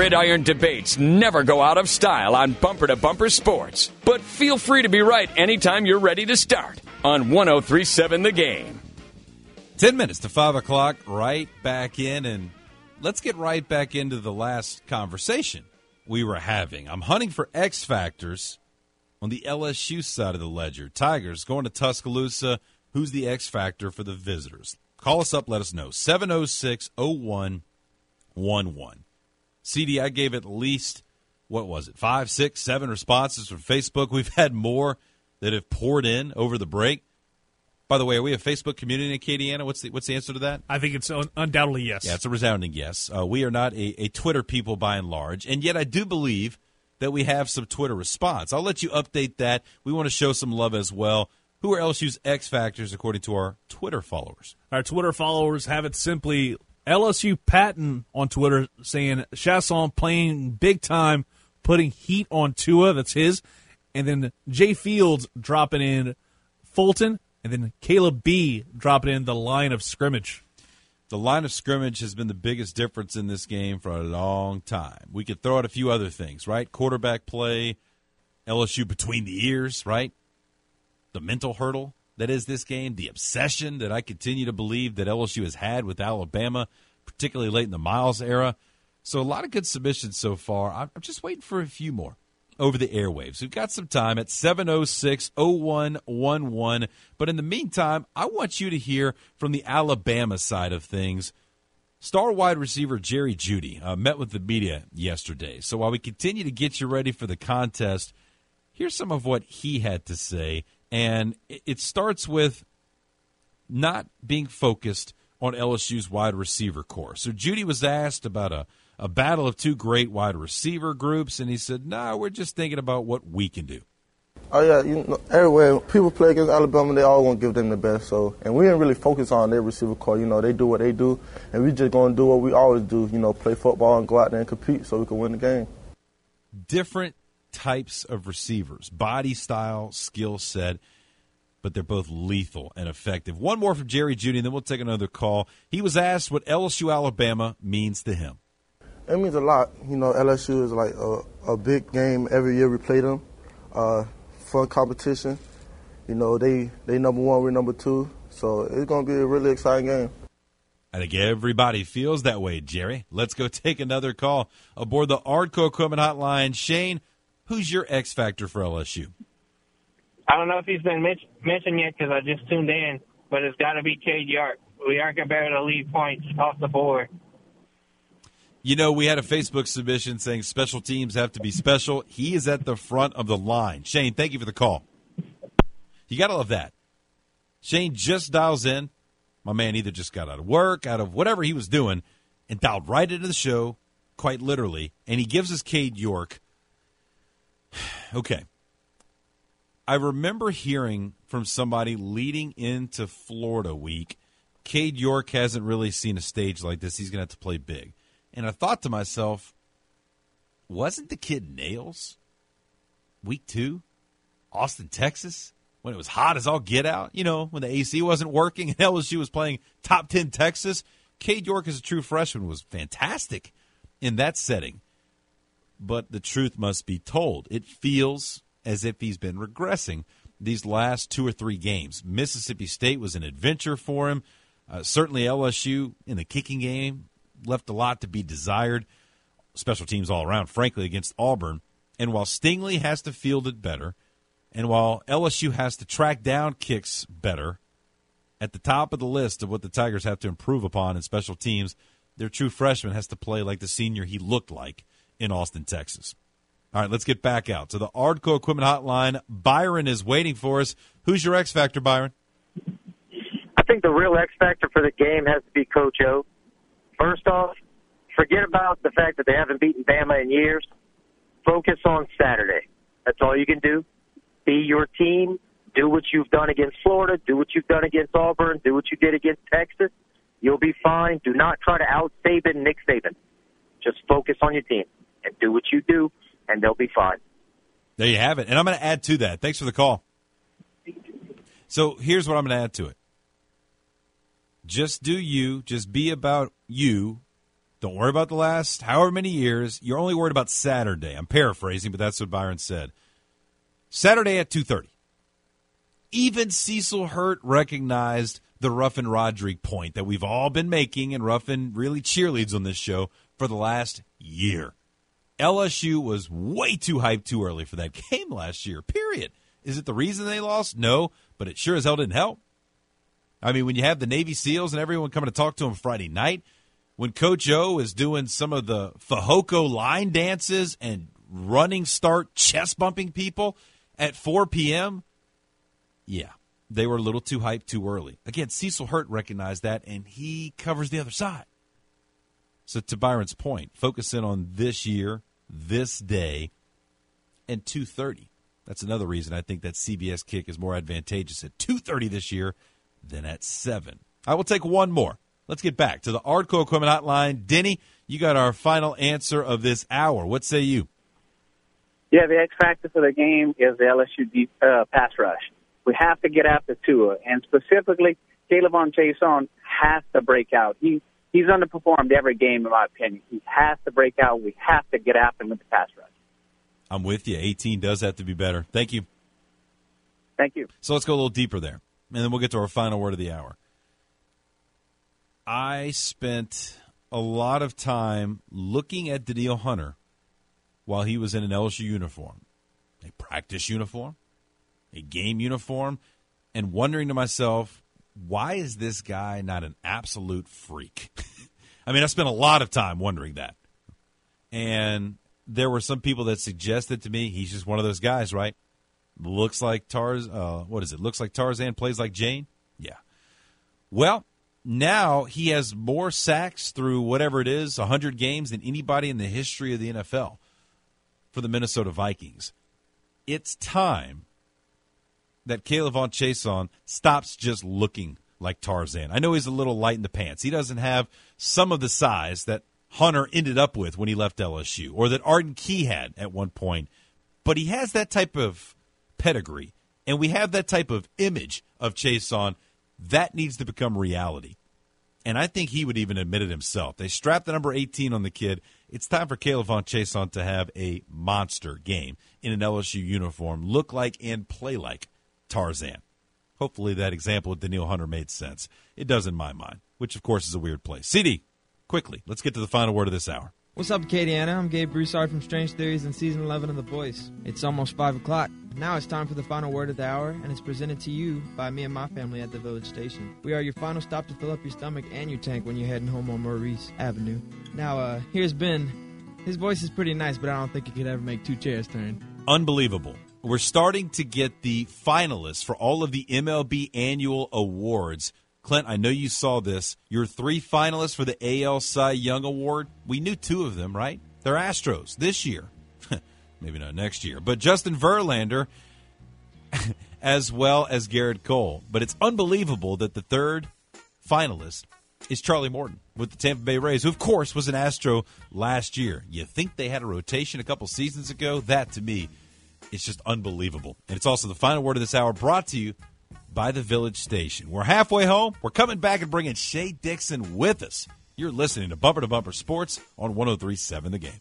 gridiron debates never go out of style on Bumper to Bumper Sports. But feel free to be right anytime you're ready to start on one oh three seven The Game. Ten minutes to five o'clock, right back in, and let's get right back into the last conversation we were having. I'm hunting for X factors on the L S U side of the ledger. Tigers going to Tuscaloosa. Who's the X factor for the visitors? Call us up, let us know. seven oh six, oh one one one. C D, I gave at least, what was it, five, six, seven responses from Facebook. We've had more that have poured in over the break. By the way, are we a Facebook community in Acadiana? What's the, what's the answer to that? I think it's un- undoubtedly yes. Yeah, it's a resounding yes. Uh, we are not a, a Twitter people by and large, and yet I do believe that we have some Twitter response. I'll let you update that. We want to show some love as well. Who are L S U's X factors according to our Twitter followers? Our Twitter followers have it simply L S U Patton on Twitter saying Chasson playing big time, putting heat on Tua. That's his. And then Jay Fields dropping in Fulton. And then Caleb B dropping in the line of scrimmage. The line of scrimmage has been the biggest difference in this game for a long time. We could throw out a few other things, right? Quarterback play, L S U between the ears, right? The mental hurdle that is this game, the obsession that I continue to believe that L S U has had with Alabama, particularly late in the Miles era. So a lot of good submissions so far. I'm just waiting for a few more over the airwaves. We've got some time at seven oh six, oh one one one. But in the meantime, I want you to hear from the Alabama side of things. Star wide receiver Jerry Jeudy uh, met with the media yesterday. So while we continue to get you ready for the contest, here's some of what he had to say. And it starts with not being focused on L S U's wide receiver core. So Jeudy was asked about a, a battle of two great wide receiver groups, and he said, no, nah, we're just thinking about what we can do. Oh, yeah, you know, everywhere people play against Alabama, they all want to give them the best. So, and we didn't really focus on their receiver core. You know, they do what they do, and we just going to do what we always do, you know, play football and go out there and compete so we can win the game. Different types of receivers, body style, skill set, but they're both lethal and effective. One more from Jerry Jeudy, and then we'll take another call. He was asked what L S U Alabama means to him. It means a lot. You know, L S U is like a, a big game every year we play them. Uh, fun competition. You know, they, they number one, we're number two. So it's going to be a really exciting game. I think everybody feels that way, Jerry. Let's go take another call aboard the Ardco Equipment Hotline. Shane, who's your X factor for L S U? I don't know if he's been men- mentioned yet because I just tuned in, but it's got to be Cade York. We aren't going to be able to leave points off the board. You know, we had a Facebook submission saying special teams have to be special. He is at the front of the line. Shane, thank you for the call. You got to love that. Shane just dials in. My man either just got out of work, out of whatever he was doing, and dialed right into the show, quite literally, and he gives us Cade York. Okay. I remember hearing from somebody leading into Florida week, Cade York hasn't really seen a stage like this. He's going to have to play big. And I thought to myself, wasn't the kid nails week two, Austin, Texas, when it was hot as all get out? You know, when the A C wasn't working and L S U was playing top ten Texas. Cade York as a true freshman was fantastic in that setting. But the truth must be told. It feels as if he's been regressing these last two or three games. Mississippi State was an adventure for him. Uh, certainly L S U in the kicking game left a lot to be desired. Special teams all around, frankly, against Auburn. And while Stingley has to field it better, and while L S U has to track down kicks better, at the top of the list of what the Tigers have to improve upon in special teams, their true freshman has to play like the senior he looked like in Austin, Texas. All right, let's get back out to the Ardco Equipment Hotline. Byron is waiting for us. Who's your X factor, Byron? I think the real X factor for the game has to be Coach O. First off, forget about the fact that they haven't beaten Bama in years. Focus on Saturday. That's all you can do. Be your team. Do what you've done against Florida. Do what you've done against Auburn. Do what you did against Texas. You'll be fine. Do not try to out-Saban Nick Saban. Just focus on your team and do what you do, and they'll be fine. There you have it. And I'm going to add to that. Thanks for the call. So here's what I'm going to add to it. Just do you. Just be about you. Don't worry about the last however many years. You're only worried about Saturday. I'm paraphrasing, but that's what Byron said. Saturday at two thirty. Even Cecil Hurt recognized the Ruffin Rodrigue point that we've all been making, and Ruffin really cheerleads on this show for the last year. L S U was way too hyped too early for that game last year, period. Is it the reason they lost? No, but it sure as hell didn't help. I mean, when you have the Navy SEALs and everyone coming to talk to him Friday night, when Coach O is doing some of the Fajoko line dances and running start chest bumping people at four p.m., yeah, they were a little too hyped too early. Again, Cecil Hurt recognized that, and he covers the other side. So to Byron's point, focus in on this year, this day, and two thirty. That's another reason I think that C B S kick is more advantageous at two thirty this year than at seven. I will take one more. Let's get back to the Ardco Equipment Hotline. Denny, you got our final answer of this hour. What say you? Yeah, the X factor for the game is the L S U deep, uh, pass rush. We have to get after Tua, and specifically, K'Lavon Chaisson has to break out. He He's underperformed every game, in my opinion. He has to break out. We have to get after him with the pass rush. I'm with you. eighteen does have to be better. Thank you. Thank you. So let's go a little deeper there, and then we'll get to our final word of the hour. I spent a lot of time looking at Danielle Hunter while he was in an L S U uniform, a practice uniform, a game uniform, and wondering to myself, why is this guy not an absolute freak? I mean, I spent a lot of time wondering that. And there were some people that suggested to me he's just one of those guys, right? Looks like Tarz, uh, what is it? Looks like Tarzan, plays like Jane? Yeah. Well, now he has more sacks through whatever it is, one hundred games, than anybody in the history of the N F L for the Minnesota Vikings. It's time that K'Lavon Chaisson stops just looking like Tarzan. I know he's a little light in the pants. He doesn't have some of the size that Hunter ended up with when he left L S U, or that Arden Key had at one point. But he has that type of pedigree, and we have that type of image of Chaisson. That needs to become reality. And I think he would even admit it himself. They strapped the number eighteen on the kid. It's time for K'Lavon Chaisson to have a monster game in an L S U uniform, look like and play like Tarzan. Hopefully that example with Danielle Hunter made sense. It does in my mind, which, of course, is a weird place. C D, quickly, let's get to the final word of this hour. What's up, Acadiana? I'm Gabe Broussard from Strange Theories and Season eleven of The Boys. It's almost five o'clock. Now it's time for the final word of the hour, and it's presented to you by me and my family at the Village Station. We are your final stop to fill up your stomach and your tank when you're heading home on Maurice Avenue. Now, uh, here's Ben. His voice is pretty nice, but I don't think he could ever make two chairs turn. Unbelievable. We're starting to get the finalists for all of the M L B annual awards. Clint, I know you saw this. Your three finalists for the A L Cy Young Award, we knew two of them, right? They're Astros this year. Maybe not next year. But Justin Verlander, as well as Garrett Cole. But it's unbelievable that the third finalist is Charlie Morton with the Tampa Bay Rays, who, of course, was an Astro last year. You think they had a rotation a couple seasons ago? That, to me, is just unbelievable. And it's also the final word of this hour, brought to you by the Village Station. We're halfway home. We're coming back and bringing Shay Dixon with us. You're listening to Bumper to Bumper Sports on one oh three point seven The Game.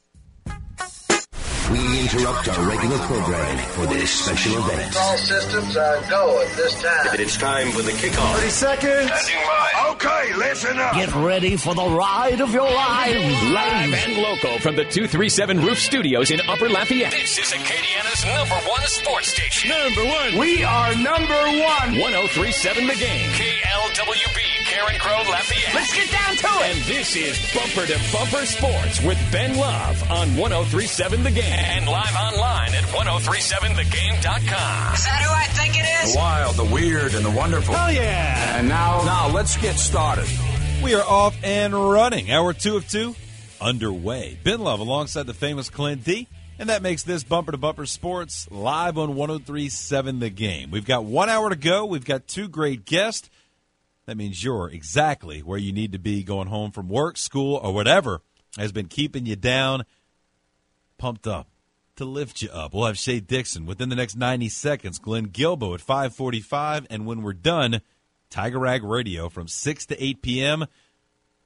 We interrupt our regular programming for this special event. All systems are go at this time. It's time for the kickoff. thirty seconds. Standing by. Okay, listen up. Get ready for the ride of your lives. Live and local from the two three seven Roof Studios in Upper Lafayette. This is Acadiana's number one sports station. Number one. We are number one. one oh three point seven The Game. K L W B, Karen Crow, Lafayette. Let's get down to it. And this is Bumper to Bumper Sports with Ben Love on one oh three point seven The Game. And live online at ten thirty-seven the game dot com. Is that who I think it is? The wild, the weird, and the wonderful. Oh, yeah. And now, now let's get started. We are off and running. Hour two of two underway. Ben Love alongside the famous Clint D. And that makes this Bumper to Bumper Sports live on one oh three point seven The Game. We've got one hour to go. We've got two great guests. That means you're exactly where you need to be going home from work, school, or whatever has been keeping you down, pumped up to lift you up. We'll have Shay Dixon within the next ninety seconds, Glenn Gilbo at five forty-five, and when we're done, Tiger Rag Radio from six to eight p.m.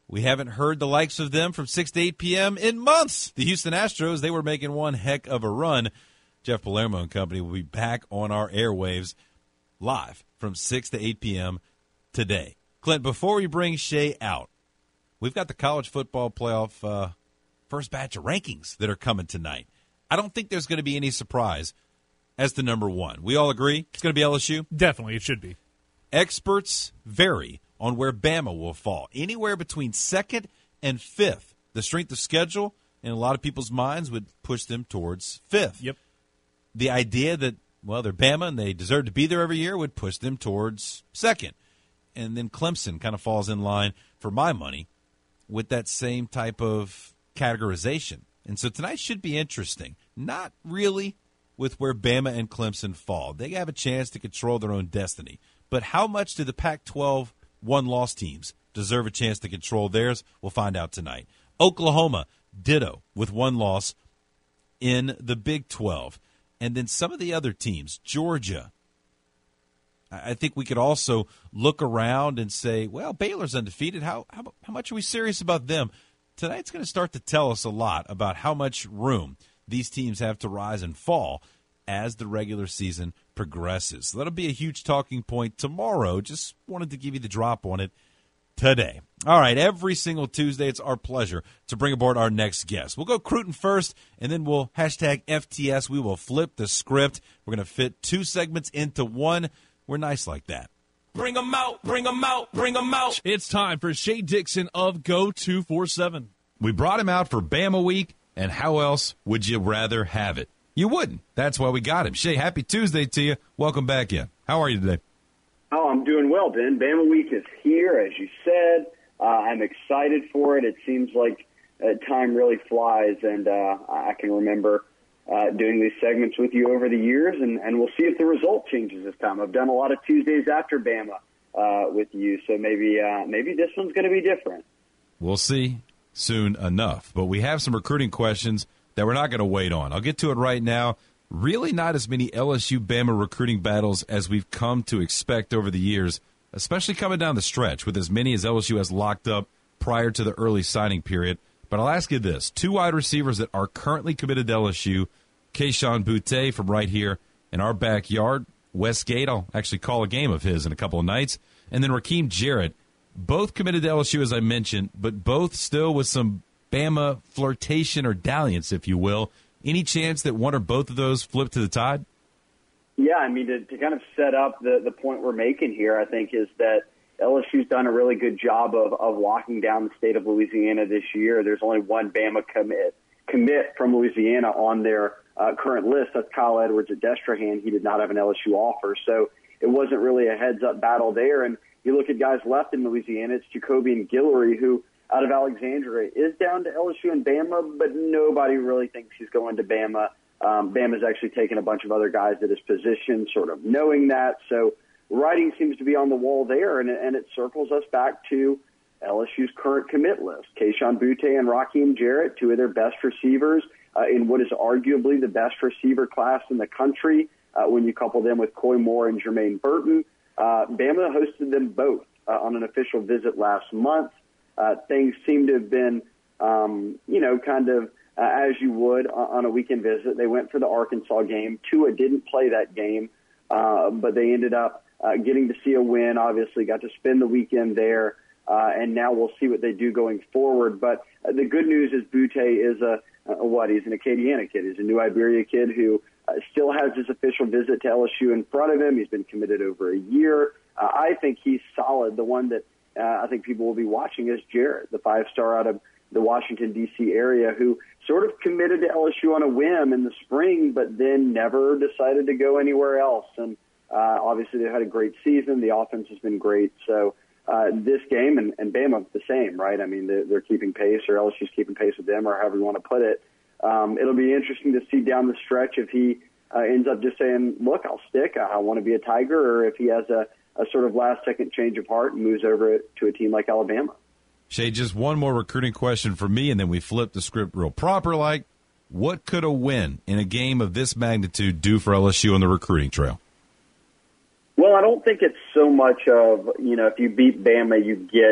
We haven't heard the likes of them from six to eight p.m. in months. The Houston Astros, they were making one heck of a run. Jeff Palermo and company will be back on our airwaves live from six to eight p.m. today. Clint, before we bring Shay out, we've got the college football playoff uh, first batch of rankings that are coming tonight. I don't think there's going to be any surprise as to number one. We all agree it's going to be L S U? Definitely, it should be. Experts vary on where Bama will fall. Anywhere between second and fifth. The strength of schedule, in a lot of people's minds, would push them towards fifth. Yep. The idea that, well, they're Bama and they deserve to be there every year would push them towards second. And then Clemson kind of falls in line, for my money, with that same type of categorization. And so tonight should be interesting. Not really with where Bama and Clemson fall. They have a chance to control their own destiny. But how much do the Pac twelve one-loss teams deserve a chance to control theirs? We'll find out tonight. Oklahoma, ditto, with one loss in the Big twelve. And then some of the other teams, Georgia. I think we could also look around and say, well, Baylor's undefeated. How, how, how much are we serious about them? Tonight's going to start to tell us a lot about how much room these teams have to rise and fall as the regular season progresses. So that'll be a huge talking point tomorrow. Just wanted to give you the drop on it today. All right, every single Tuesday, it's our pleasure to bring aboard our next guest. We'll go Cruton first, and then we'll hashtag F T S. We will flip the script. We're going to fit two segments into one. We're nice like that. Bring them out, bring them out, bring them out. It's time for Shay Dixon of Go two forty-seven. We brought him out for Bama Week, and how else would you rather have it? You wouldn't. That's why we got him. Shay, happy Tuesday to you. Welcome back in. How are you today? Oh, I'm doing well, Ben. Bama Week is here, as you said. Uh, I'm excited for it. It seems like uh, time really flies, and uh, I can remember uh, doing these segments with you over the years, and, and we'll see if the result changes this time. I've done a lot of Tuesdays after Bama uh, with you, so maybe uh, maybe this one's going to be different. We'll see soon enough. But we have some recruiting questions that we're not going to wait on. I'll get to it right now. Really not as many L S U-Bama recruiting battles as we've come to expect over the years, especially coming down the stretch with as many as L S U has locked up prior to the early signing period. But I'll ask you this. Two wide receivers that are currently committed to L S U, Kayshon Boutte from right here in our backyard, Westgate. I'll actually call a game of his in a couple of nights. And then Raheem Jarrett, both committed to L S U, as I mentioned, but both still with some Bama flirtation or dalliance, if you will. Any chance that one or both of those flip to the Tide? Yeah, I mean, to, to kind of set up the, the point we're making here, I think, is that L S U's done a really good job of, of locking down the state of Louisiana this year. There's only one Bama commit commit from Louisiana on their uh, current list. That's Kyle Edwards at Destrehan. He did not have an L S U offer, so it wasn't really a heads-up battle there. And you look at guys left in Louisiana, it's Jacobian Guillory, who out of Alexandria is down to L S U and Bama, but nobody really thinks he's going to Bama. Um, Bama's actually taken a bunch of other guys at his position, sort of knowing that. So writing seems to be on the wall there, and, and it circles us back to L S U's current commit list. Kayshon Boutte and Raheem Jarrett, two of their best receivers uh, in what is arguably the best receiver class in the country uh, when you couple them with Coy Moore and Jermaine Burton. Uh, Bama hosted them both uh, on an official visit last month. Uh, things seem to have been, um, you know, kind of uh, as you would on a weekend visit. They went for the Arkansas game. Tua didn't play that game, uh, but they ended up uh, getting to see a win, obviously, got to spend the weekend there, uh, and now we'll see what they do going forward. But uh, the good news is Boutte is a, a what? He's an Acadiana kid. He's a New Iberia kid who uh, still has his official visit to L S U in front of him. He's been committed over a year. Uh, I think he's solid. The one that Uh, I think people will be watching is Jarrett, the five-star out of the Washington, D C area, who sort of committed to L S U on a whim in the spring, but then never decided to go anywhere else. And uh, obviously they've had a great season. The offense has been great. So uh, this game, and, and Bama the same, right? I mean, they're, they're keeping pace, or L S U's keeping pace with them, or however you want to put it. Um, it'll be interesting to see down the stretch if he uh, ends up just saying, look, I'll stick. I, I want to be a Tiger, or if he has a a sort of last-second change of heart and moves over to a team like Alabama. Shay, just one more recruiting question for me, and then we flip the script real proper. Like, what could a win in a game of this magnitude do for L S U on the recruiting trail? Well, I don't think it's so much of, you know, if you beat Bama, you get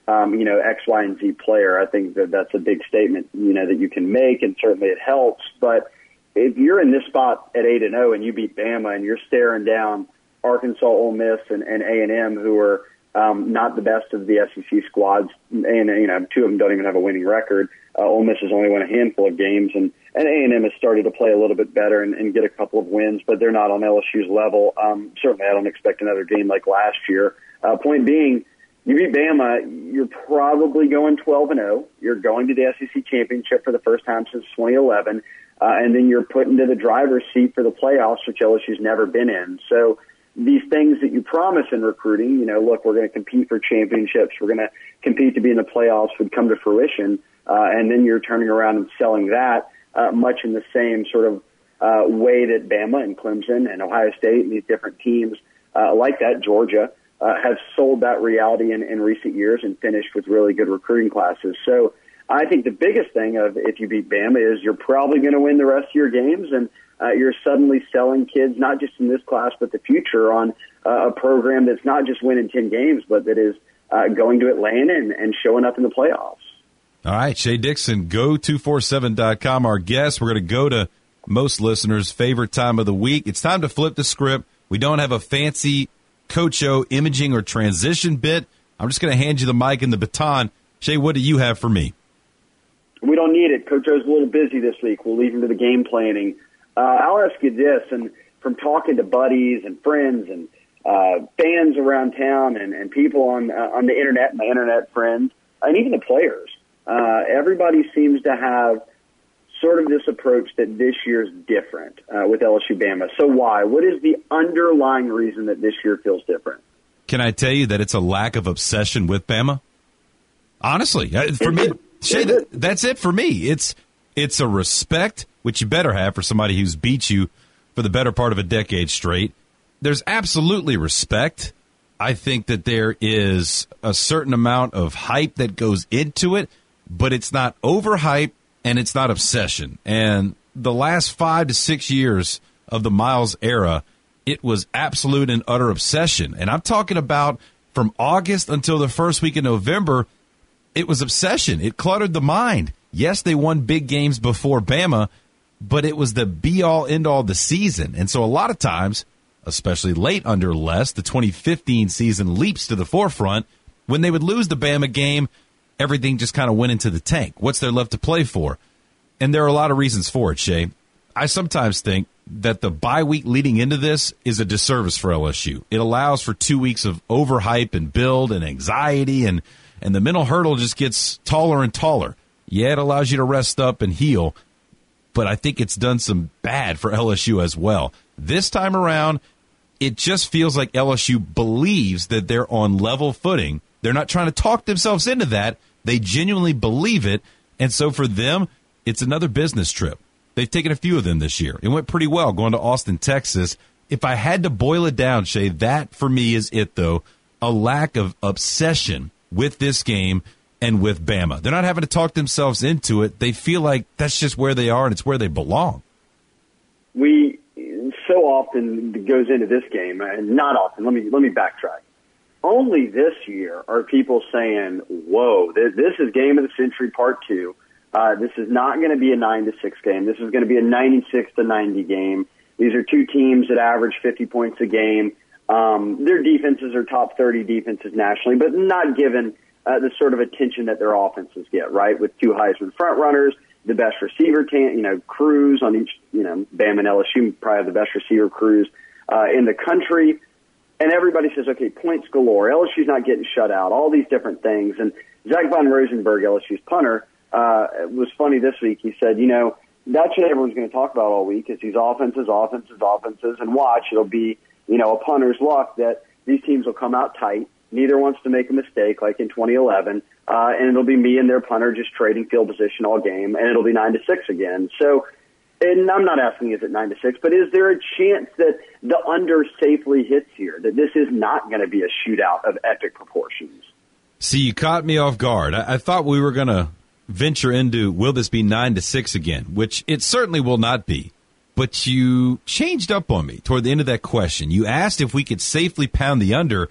um, you know, X, Y, and Z player. I think that that's a big statement, you know, that you can make, and certainly it helps. But if you're in this spot at eight and zero and you beat Bama and you're staring down Arkansas, Ole Miss, and, and A and M, who are um, not the best of the S E C squads, and you know, two of them don't even have a winning record. Uh, Ole Miss has only won a handful of games, and, and A and M has started to play a little bit better and, and get a couple of wins, but they're not on L S U's level. Um, certainly, I don't expect another game like last year. Uh, point being, you beat Bama, you're probably going twelve and oh. You're going to the S E C championship for the first time since twenty eleven, uh, and then you're put into the driver's seat for the playoffs, which L S U's never been in. So these things that you promise in recruiting, you know, look, we're going to compete for championships, we're going to compete to be in the playoffs, would come to fruition. Uh, and then you're turning around and selling that uh, much in the same sort of uh, way that Bama and Clemson and Ohio State and these different teams uh, like that, Georgia, uh, have sold that reality in, in recent years and finished with really good recruiting classes. So I think the biggest thing of if you beat Bama is you're probably going to win the rest of your games, and uh, you're suddenly selling kids, not just in this class, but the future, on uh, a program that's not just winning ten games, but that is uh, going to Atlanta and, and showing up in the playoffs. All right, Shea Dixon, go two forty-seven dot com, our guest. We're going to go to most listeners' favorite time of the week. It's time to flip the script. We don't have a fancy Coach O imaging or transition bit. I'm just going to hand you the mic and the baton. Shea, what do you have for me? We don't need it. Coach O's a little busy this week. We'll leave him to the game planning. Uh, I'll ask you this, and from talking to buddies and friends and uh, fans around town and, and people on uh, on the internet, my internet friends, and even the players, Uh, everybody seems to have sort of this approach that this year's different uh, with L S U Bama. So why? What is the underlying reason that this year feels different? Can I tell you that it's a lack of obsession with Bama? Honestly, for me, Shea, that, that's it for me. It's it's a respect, which you better have for somebody who's beat you for the better part of a decade straight. There's absolutely respect. I think that there is a certain amount of hype that goes into it, but it's not overhype and it's not obsession. And the last five to six years of the Miles era, it was absolute and utter obsession. And I'm talking about from August until the first week of November, it was obsession. It cluttered the mind. Yes, they won big games before Bama, but it was the be-all, end-all of the season. And so a lot of times, especially late under Les, the twenty fifteen season leaps to the forefront. When they would lose the Bama game, everything just kind of went into the tank. What's there left to play for? And there are a lot of reasons for it, Shea. I sometimes think that the bye week leading into this is a disservice for L S U. It allows for two weeks of overhype and build and anxiety, and, and the mental hurdle just gets taller and taller. Yeah, it allows you to rest up and heal, but I think it's done some bad for L S U as well. This time around, it just feels like L S U believes that they're on level footing. They're not trying to talk themselves into that. They genuinely believe it. And so for them, it's another business trip. They've taken a few of them this year. It went pretty well going to Austin, Texas. If I had to boil it down, Shea, that for me is it, though. A lack of obsession with this game and with Bama. They're not having to talk themselves into it. They feel like that's just where they are and it's where they belong. We so often goes into this game, and not often. Let me let me backtrack. Only this year are people saying, "Whoa, this, this is Game of the Century Part Two. Uh, this is not going to be a nine to six game. This is going to be a ninety-six to ninety game. These are two teams that average fifty points a game. Um, their defenses are top thirty defenses nationally, but not given uh, the sort of attention that their offenses get. Right, with two Heisman front runners, the best receiver, tan- you know, crews on each, you know, Bama and L S U probably have the best receiver crews uh, in the country." And everybody says, okay, points galore. L S U's not getting shut out, all these different things. And Zach Von Rosenberg, L S U's punter, uh, was funny this week. He said, you know, that's what everyone's going to talk about all week is these offenses, offenses, offenses. And watch, it'll be, you know, a punter's luck that these teams will come out tight. Neither wants to make a mistake like in twenty eleven. Uh, and it'll be me and their punter just trading field position all game. And it'll be nine to six again. So, and I'm not asking is it nine to six, but is there a chance that the under safely hits here, that this is not going to be a shootout of epic proportions? See, you caught me off guard. I, I thought we were going to venture into, will this be nine to six again, which it certainly will not be. But you changed up on me toward the end of that question. You asked if we could safely pound the under,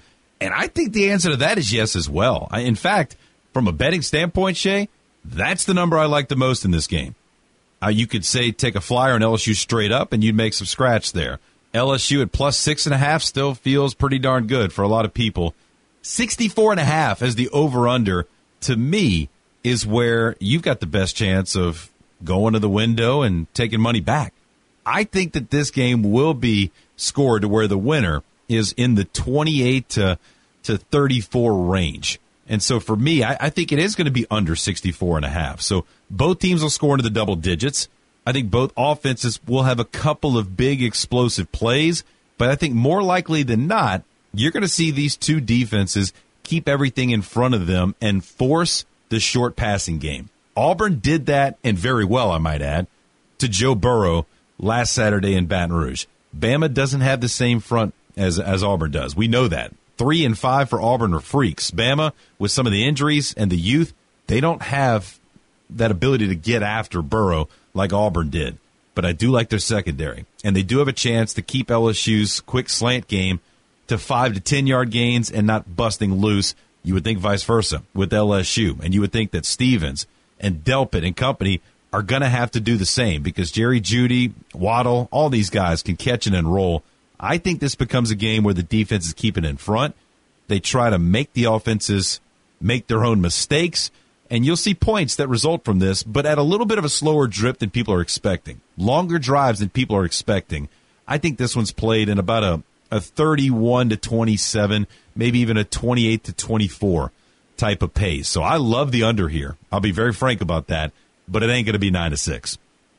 And I think the answer to that is yes as well. I, in fact, from a betting standpoint, Shay, that's the number I like the most in this game. Uh, you could say take a flyer on L S U straight up, and you'd make some scratch there. L S U at plus six and a half still feels pretty darn good for a lot of people. sixty-four and a half as the over-under, to me, is where you've got the best chance of going to the window and taking money back. I think that this game will be scored to where the winner is in the twenty-eight to thirty-four range. And so for me, I, I think it is going to be under sixty-four and a half. So both teams will score into the double digits. I think both offenses will have a couple of big explosive plays, but I think more likely than not, you're going to see these two defenses keep everything in front of them and force the short passing game. Auburn did that, and very well, I might add, to Joe Burrow last Saturday in Baton Rouge. Bama doesn't have the same front as as Auburn does. We know that. Three and five for Auburn are freaks. Bama, with some of the injuries and the youth, they don't have that ability to get after Burrow like Auburn did. But I do like their secondary. And they do have a chance to keep L S U's quick slant game to five to ten-yard gains and not busting loose. You would think vice versa with L S U. And you would think that Stevens and Delpit and company are going to have to do the same because Jerry Jeudy, Waddle, all these guys can catch it and roll. I think this becomes a game where the defense is keeping in front. They try to make the offenses make their own mistakes, and you'll see points that result from this, but at a little bit of a slower drip than people are expecting. Longer drives than people are expecting. I think this one's played in about a, a thirty-one to twenty-seven, maybe even a twenty-eight to twenty-four type of pace. So I love the under here. I'll be very frank about that, but it ain't going to be nine to six.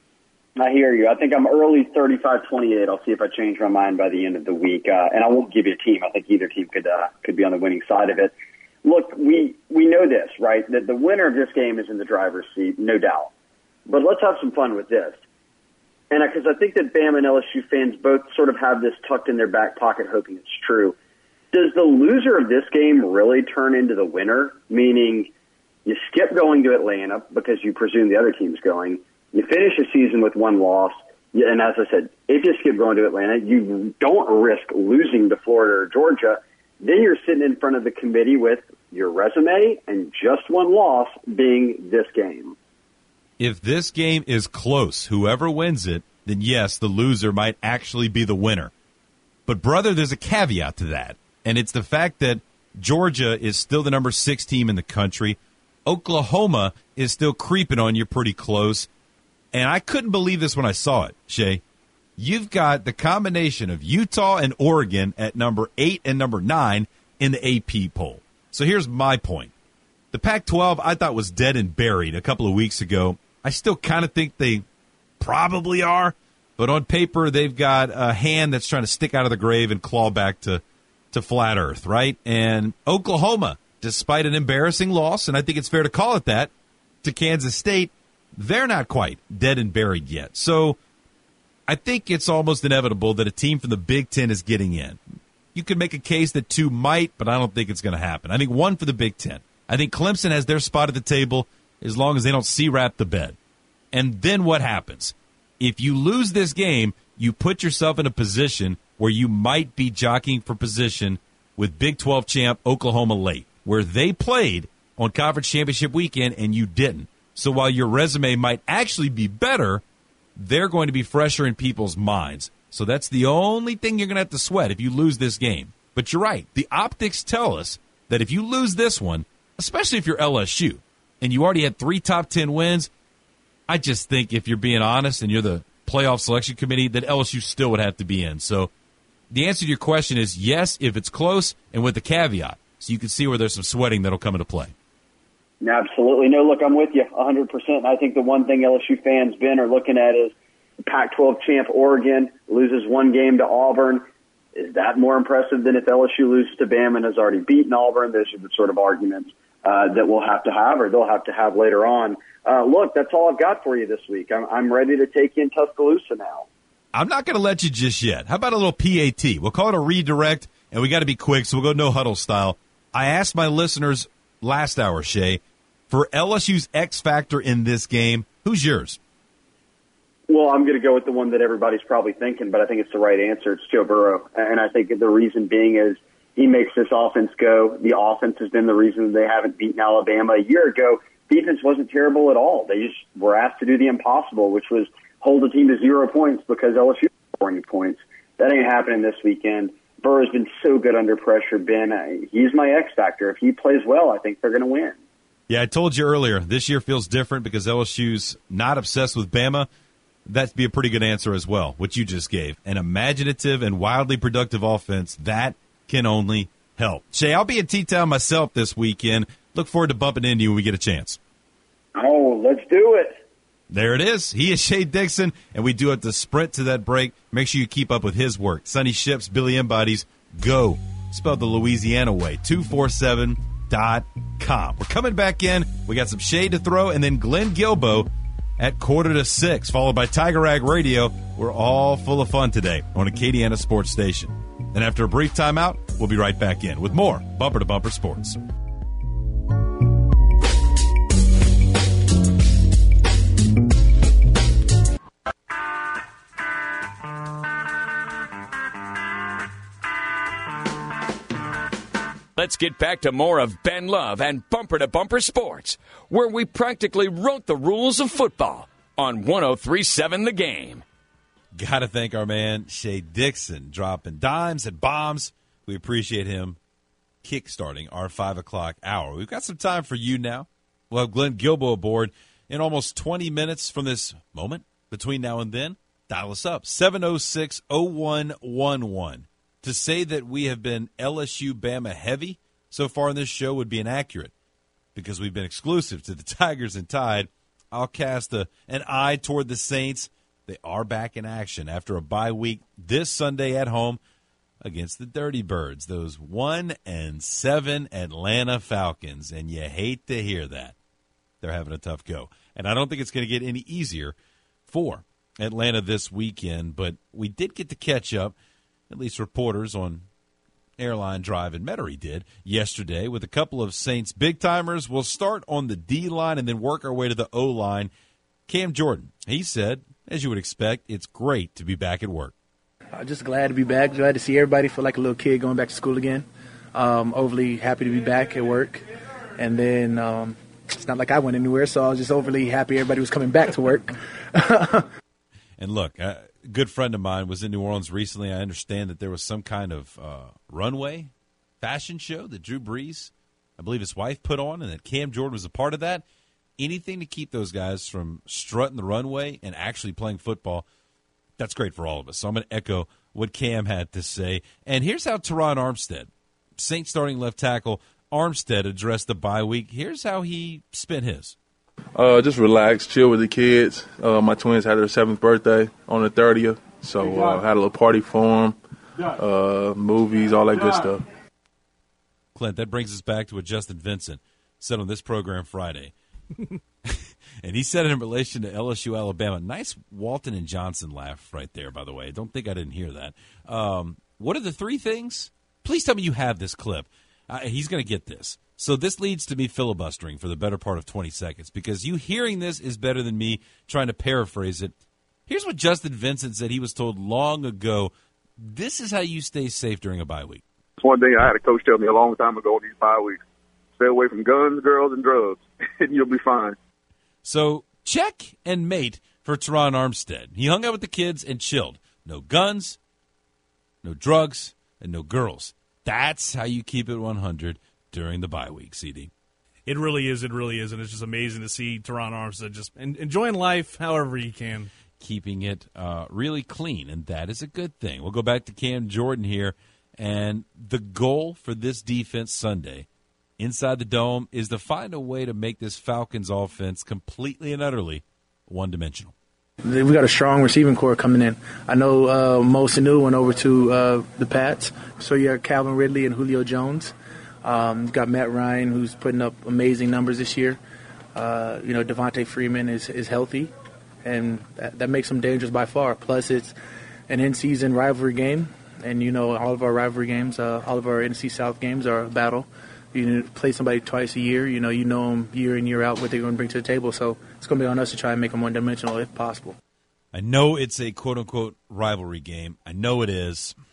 I hear you. I think I'm early thirty-five twenty-eight. I'll see if I change my mind by the end of the week. Uh, and I won't give you a team. I think either team could uh, could be on the winning side of it. Look, we, we know this, right? That the winner of this game is in the driver's seat, no doubt. But let's have some fun with this. And because I think that Bama and L S U fans both sort of have this tucked in their back pocket, hoping it's true. Does the loser of this game really turn into the winner? Meaning you skip going to Atlanta because you presume the other team's going. You finish the season with one loss, and as I said, if you skip going to Atlanta, you don't risk losing to Florida or Georgia. Then you're sitting in front of the committee with your resume and just one loss being this game. If this game is close, whoever wins it, then yes, the loser might actually be the winner. But, brother, there's a caveat to that, and it's the fact that Georgia is still the number six team in the country. Oklahoma is still creeping on you pretty close. And I couldn't believe this when I saw it, Shay. You've got the combination of Utah and Oregon at number eight and number nine in the A P poll. So here's my point. The Pac twelve I thought was dead and buried a couple of weeks ago. I still kind of think they probably are, but on paper they've got a hand that's trying to stick out of the grave and claw back to, to flat earth, right? And Oklahoma, despite an embarrassing loss, and I think it's fair to call it that, to Kansas State, they're not quite dead and buried yet. So I think it's almost inevitable that a team from the Big Ten is getting in. You could make a case that two might, but I don't think it's going to happen. I think one for the Big Ten. I think Clemson has their spot at the table as long as they don't C-wrap the bed. And then what happens? If you lose this game, you put yourself in a position where you might be jockeying for position with Big twelve champ Oklahoma late, where they played on Conference Championship weekend and you didn't. So while your resume might actually be better, they're going to be fresher in people's minds. So that's the only thing you're going to have to sweat if you lose this game. But you're right. The optics tell us that if you lose this one, especially if you're L S U, and you already had three top ten wins, I just think if you're being honest and you're the playoff selection committee, that L S U still would have to be in. So the answer to your question is yes, if it's close, and with the caveat. So you can see where there's some sweating that'll come into play. Absolutely. No, look, I'm with you one hundred percent. I think the one thing L S U fans, Ben, are looking at is the Pac twelve champ Oregon loses one game to Auburn. Is that more impressive than if L S U loses to Bama and has already beaten Auburn? Those are the sort of arguments uh, that we'll have to have or they'll have to have later on. Uh, look, that's all I've got for you this week. I'm, I'm ready to take in Tuscaloosa now. I'm not going to let you just yet. How about a little P A T? We'll call it a redirect, and we got to be quick, so we'll go no huddle style. I asked my listeners last hour, Shay, for L S U's X factor in this game, who's yours? Well, I'm going to go with the one that everybody's probably thinking, but I think it's the right answer. It's Joe Burrow. And I think the reason being is He makes this offense go. The offense has been the reason they haven't beaten Alabama. A year ago, defense wasn't terrible at all. They just were asked to do the impossible, which was hold the team to zero points because L S U was scoring points. That ain't happening this weekend. Burrow's been so good under pressure, Ben. He's my X factor. If he plays well, I think they're going to win. Yeah, I told you earlier, this year feels different because L S U's not obsessed with Bama. That'd be a pretty good answer as well, what you just gave. An imaginative and wildly productive offense, that can only help. Shay, I'll be in T-Town myself this weekend. Look forward to bumping into you when we get a chance. Oh, let's do it. There it is. He is Shay Dixon, and we do have to sprint to that break. Make sure you keep up with his work. Sonny Ships, Billy Embodies, go. Spelled the Louisiana way, two forty-seven dot com. We're coming back in. We got some shade to throw, and then Glenn Guilbeau at quarter to six, followed by Tiger Rag Radio. We're all full of fun today on Acadiana Sports Station. And after a brief timeout, we'll be right back in with more Bumper to Bumper Sports. Let's get back to more of Ben Love and Bumper to Bumper Sports, where we practically wrote the rules of football on one oh three point seven The Game. Got to thank our man, Shay Dixon, dropping dimes and bombs. We appreciate him kickstarting our five o'clock hour. We've got some time for you now. We'll have Glenn Guilbeau aboard in almost twenty minutes from this moment. Between now and then, dial us up, seven oh six, oh one one one. To say that we have been L S U Bama heavy so far in this show would be inaccurate because we've been exclusive to the Tigers and Tide. I'll cast a, an eye toward the Saints. They are back in action after a bye week this Sunday at home against the Dirty Birds, those one and seven Atlanta Falcons, and you hate to hear that. They're having a tough go. And I don't think it's going to get any easier for Atlanta this weekend, but we did get to catch up. At least reporters on Airline Drive in Metairie did yesterday with a couple of Saints big-timers. We'll start on the D-line and then work our way to the O-line. Cam Jordan, he said, as you would expect, it's great to be back at work. I'm just glad to be back. Glad to see everybody. Feel like a little kid going back to school again. Um, overly happy to be back at work. And then um, it's not like I went anywhere, so I was just overly happy everybody was coming back to work. And look, uh, a good friend of mine was in New Orleans recently. I understand that there was some kind of uh, runway fashion show that Drew Brees, I believe his wife, put on, and that Cam Jordan was a part of that. Anything to keep those guys from strutting the runway and actually playing football, that's great for all of us. So I'm going to echo what Cam had to say. And here's how Teron Armstead, Saints starting left tackle, Armstead addressed the bye week. Here's how he spent his. Uh, just relax, chill with the kids. Uh, my twins had their seventh birthday on the thirtieth, so uh, had a little party for them, uh, movies, all that good stuff. Clint, that brings us back to what Justin Vincent said on this program Friday. And he said it in relation to L S U Alabama. Nice Walton and Johnson laugh right there, by the way. Don't think I didn't hear that. Um, what are the three things? Please tell me you have this clip. Uh, he's going to get this. So this leads to me filibustering for the better part of twenty seconds because you hearing this is better than me trying to paraphrase it. Here's what Justin Vincent said he was told long ago. This is how you stay safe during a bye week. It's one thing I had a coach tell me a long time ago these bye weeks. Stay away from guns, girls, and drugs, and you'll be fine. So check and mate for Teron Armstead. He hung out with the kids and chilled. No guns, no drugs, and no girls. That's how you keep it one hundred during the bye week, C D. It really is. It really is. And it's just amazing to see Teron Armstead just enjoying life however he can. Keeping it uh, really clean, and that is a good thing. We'll go back to Cam Jordan here. And the goal for this defense Sunday inside the Dome is to find a way to make this Falcons offense completely and utterly one-dimensional. We got a strong receiving core coming in. I know uh, Mo Sanu went over to uh, the Pats. So you have Calvin Ridley and Julio Jones. Um, you've got Matt Ryan, who's putting up amazing numbers this year. Uh, you know, Devontae Freeman is, is healthy, and that, that makes them dangerous by far. Plus, it's an in-season rivalry game, and, you know, all of our rivalry games, uh, all of our N F C South games are a battle. You play somebody twice a year, you know, you know them year in, year out, what they're going to bring to the table. So it's going to be on us to try and make them one-dimensional if possible. I know it's a quote-unquote rivalry game. I know it is.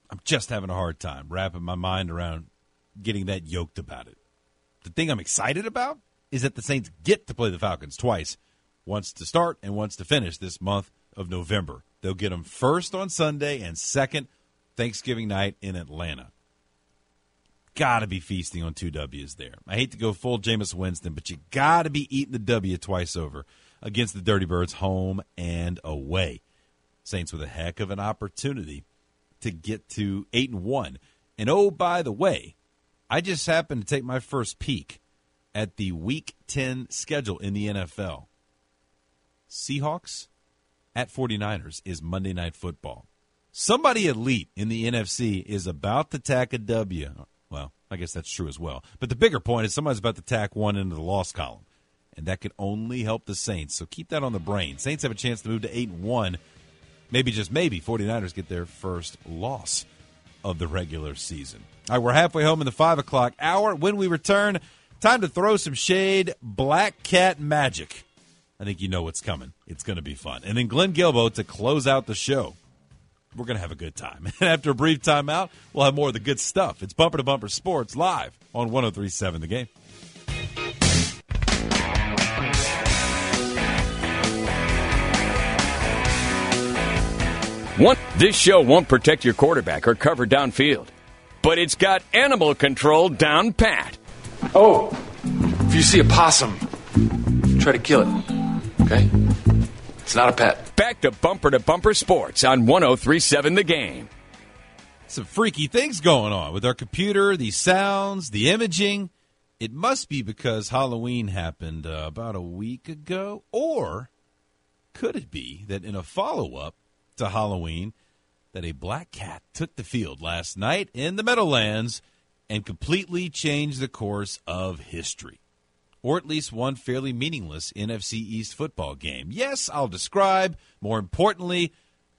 I'm just having a hard time wrapping my mind around getting that yoked about it. The thing I'm excited about is that the Saints get to play the Falcons twice, once to start and once to finish this month of November. They'll get them first on Sunday and second Thanksgiving night in Atlanta. Got to be feasting on two W's there. I hate to go full Jameis Winston, but you got to be eating the W twice over against the Dirty Birds home and away. Saints with a heck of an opportunity to get to eight and one. And oh, by the way, I just happened to take my first peek at the Week ten schedule in the N F L. Seahawks at 49ers is Monday Night Football. Somebody elite in the N F C is about to tack a W. Well, I guess that's true as well. But the bigger point is somebody's about to tack one into the loss column. And that could only help the Saints. So keep that on the brain. Saints have a chance to move to eight and one. Maybe, just maybe, 49ers get their first loss of the regular season. All right, we're halfway home in the five o'clock hour. When we return, time to throw some shade. Black Cat Magic. I think you know what's coming. It's going to be fun. And then Glenn Guilbeau to close out the show. We're going to have a good time. And after a brief timeout, we'll have more of the good stuff. It's Bumper to Bumper Sports live on one oh three point seven The Game. One, this show won't protect your quarterback or cover downfield, but it's got animal control down pat. Oh, if you see a possum, try to kill it, okay? It's not a pet. Back to Bumper to Bumper Sports on one oh three point seven The Game. Some freaky things going on with our computer, the sounds, the imaging. It must be because Halloween happened uh, about a week ago, or could it be that in a follow-up to Halloween that a black cat took the field last night in the Meadowlands and completely changed the course of history, or at least one fairly meaningless N F C East football game? Yes, I'll describe. More importantly,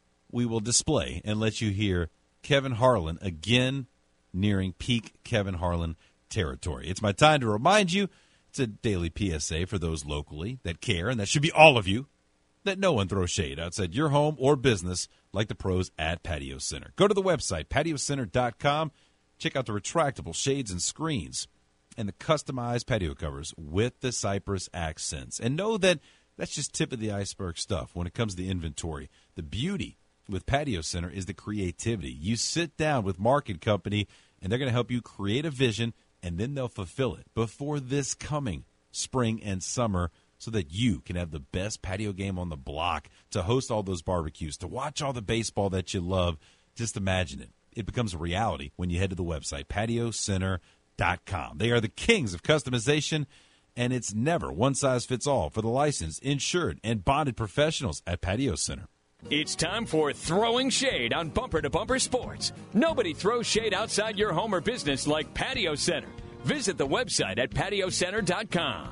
we will display and let you hear Kevin Harlan again nearing peak Kevin Harlan territory. It's my time to remind you, it's a daily P S A for those locally that care, and that should be all of you, that no one throws shade outside your home or business like the pros at Patio Center. Go to the website, patio center dot com. Check out the retractable shades and screens and the customized patio covers with the cypress accents. And know that that's just tip of the iceberg stuff when it comes to inventory. The beauty with Patio Center is the creativity. You sit down with Mark and Company, and they're going to help you create a vision, and then they'll fulfill it before this coming spring and summer, so that you can have the best patio game on the block, to host all those barbecues, to watch all the baseball that you love. Just imagine it. It becomes a reality when you head to the website, patio center dot com. They are the kings of customization, and it's never one size fits all for the licensed, insured, and bonded professionals at Patio Center. It's time for Throwing Shade on Bumper to Bumper Sports. Nobody throws shade outside your home or business like Patio Center. Visit the website at patio center dot com.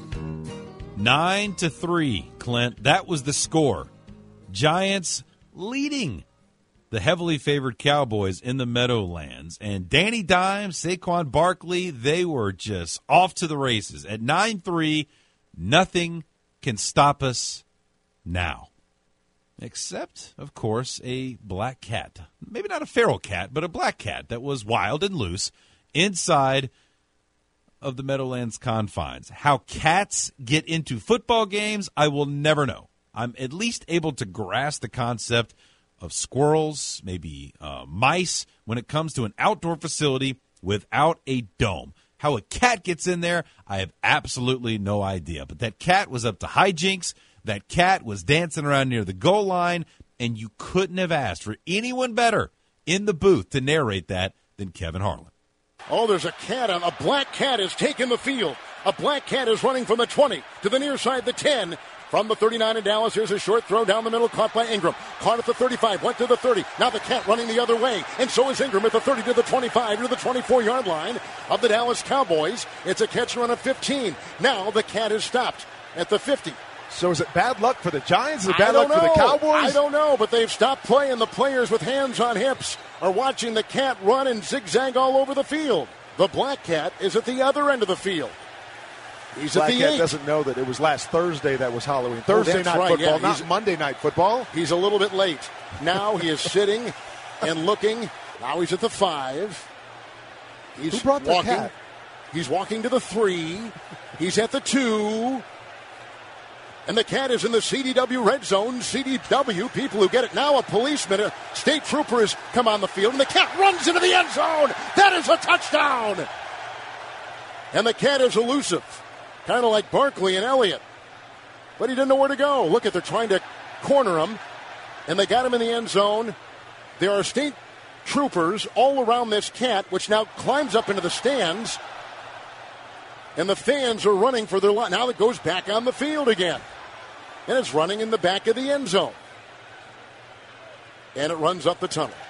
Nine to three, Clint. That was the score. Giants leading the heavily favored Cowboys in the Meadowlands. And Danny Dimes, Saquon Barkley, they were just off to the races. At nine three, nothing can stop us now. Except, of course, a black cat. Maybe not a feral cat, but a black cat that was wild and loose inside of the Meadowlands confines. How cats get into football games, I will never know. I'm at least able to grasp the concept of squirrels, maybe uh, mice, when it comes to an outdoor facility without a dome. How a cat gets in there, I have absolutely no idea. But that cat was up to hijinks. That cat was dancing around near the goal line, and you couldn't have asked for anyone better in the booth to narrate that than Kevin Harlan. Oh, there's a cat on. A black cat is taking the field. A black cat is running from the twenty to the near side, the ten. From the thirty-nine in Dallas, here's a short throw down the middle, caught by Ingram. Caught at the thirty-five, went to the thirty. Now the cat running the other way, and so is Ingram at the thirty to the twenty-five to the twenty-four-yard line of the Dallas Cowboys. It's a catch run of fifteen. Now the cat is stopped at the fifty. So is it bad luck for the Giants? Is it bad luck know. for the Cowboys? I don't know, but they've stopped playing. The players with hands on hips are watching the cat run and zigzag all over the field. The black cat is at the other end of the field. He's Black at the Cat eight. doesn't know that it was last Thursday that was Halloween. Thursday oh, night right. football, yeah, not Monday night football. He's a little bit late. Now he is sitting and looking Now he's at the five. He's Who brought the walking. cat? He's walking to the three. He's at the two. And the cat is in the C D W red zone. C D W, people who get it now, a policeman, a state trooper has come on the field, and the cat runs into the end zone. That is a touchdown. And the cat is elusive, kind of like Barkley and Elliott. But he didn't know where to go. Look at, they're trying to corner him, and they got him in the end zone. There are state troopers all around this cat, which now climbs up into the stands. And the fans are running for their life. Now it goes back on the field again. And it's running in the back of the end zone. And it runs up the tunnel.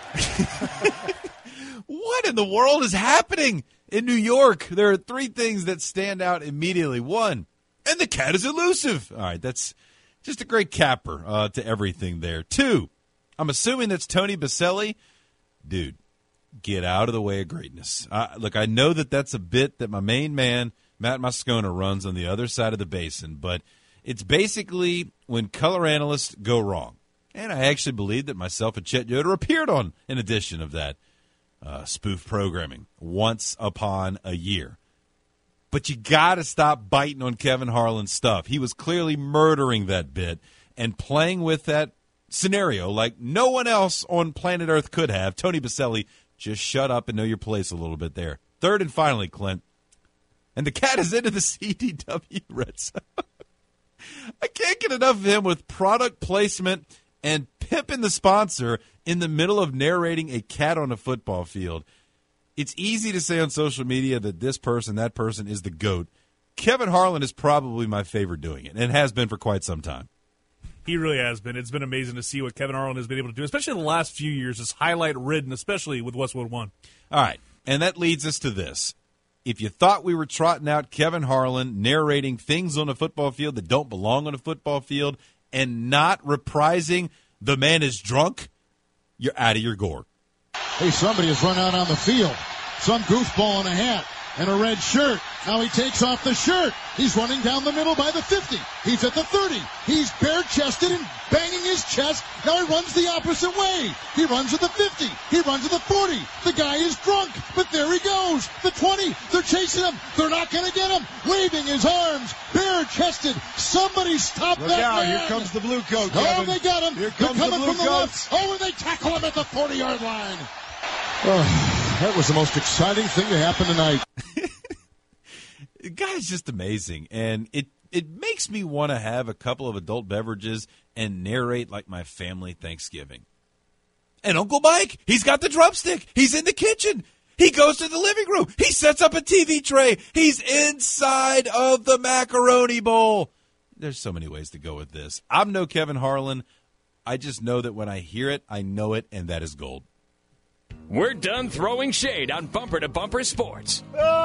What in the world is happening in New York? There are three things that stand out immediately. One, and the cat is elusive. All right, that's just a great capper uh, to everything there. Two, I'm assuming that's Tony Baselli. Dude, get out of the way of greatness. Uh, look, I know that that's a bit that my main man, Matt Moscona, runs on the other side of the basin, but it's basically when color analysts go wrong. And I actually believe that myself and Chet Yoder appeared on an edition of that uh, spoof programming once upon a year. But you got to stop biting on Kevin Harlan's stuff. He was clearly murdering that bit and playing with that scenario like no one else on planet Earth could have. Tony Baselli, just shut up and know your place a little bit there. Third and finally, Clint, and the cat is into the C D W red zone. I can't get enough of him with product placement and pimping the sponsor in the middle of narrating a cat on a football field. It's easy to say on social media that this person, that person is the GOAT. Kevin Harlan is probably my favorite doing it, and has been for quite some time. He really has been. It's been amazing to see what Kevin Harlan has been able to do, especially in the last few years. It's highlight-ridden, especially with Westwood One. All right, and that leads us to this. If you thought we were trotting out Kevin Harlan narrating things on a football field that don't belong on a football field and not reprising "the man is drunk," you're out of your gourd. Hey, somebody has run out on the field. Some goofball in a hat and a red shirt. Now he takes off the shirt. He's running down the middle by the fifty. He's at the thirty. He's bare-chested and banging his chest. Now he runs the opposite way. He runs at the fifty. He runs at the forty. The guy is drunk, but there he goes. The twenty. They're chasing him. They're not going to get him. Waving his arms. Bare-chested. Somebody stop Look that out, man. here comes the blue coat, Oh, Kevin. they got him. Here They're comes coming the blue from the coats. left. Oh, and they tackle him at the forty-yard line. Oh, that was the most exciting thing to happen tonight. The guy's just amazing, and it, it makes me want to have a couple of adult beverages and narrate like my family Thanksgiving. And Uncle Mike, he's got the drumstick. He's in the kitchen. He goes to the living room. He sets up a T V tray. He's inside of the macaroni bowl. There's so many ways to go with this. I'm no Kevin Harlan. I just know that when I hear it, I know it, and that is gold. We're done throwing shade on Bumper to Bumper Sports.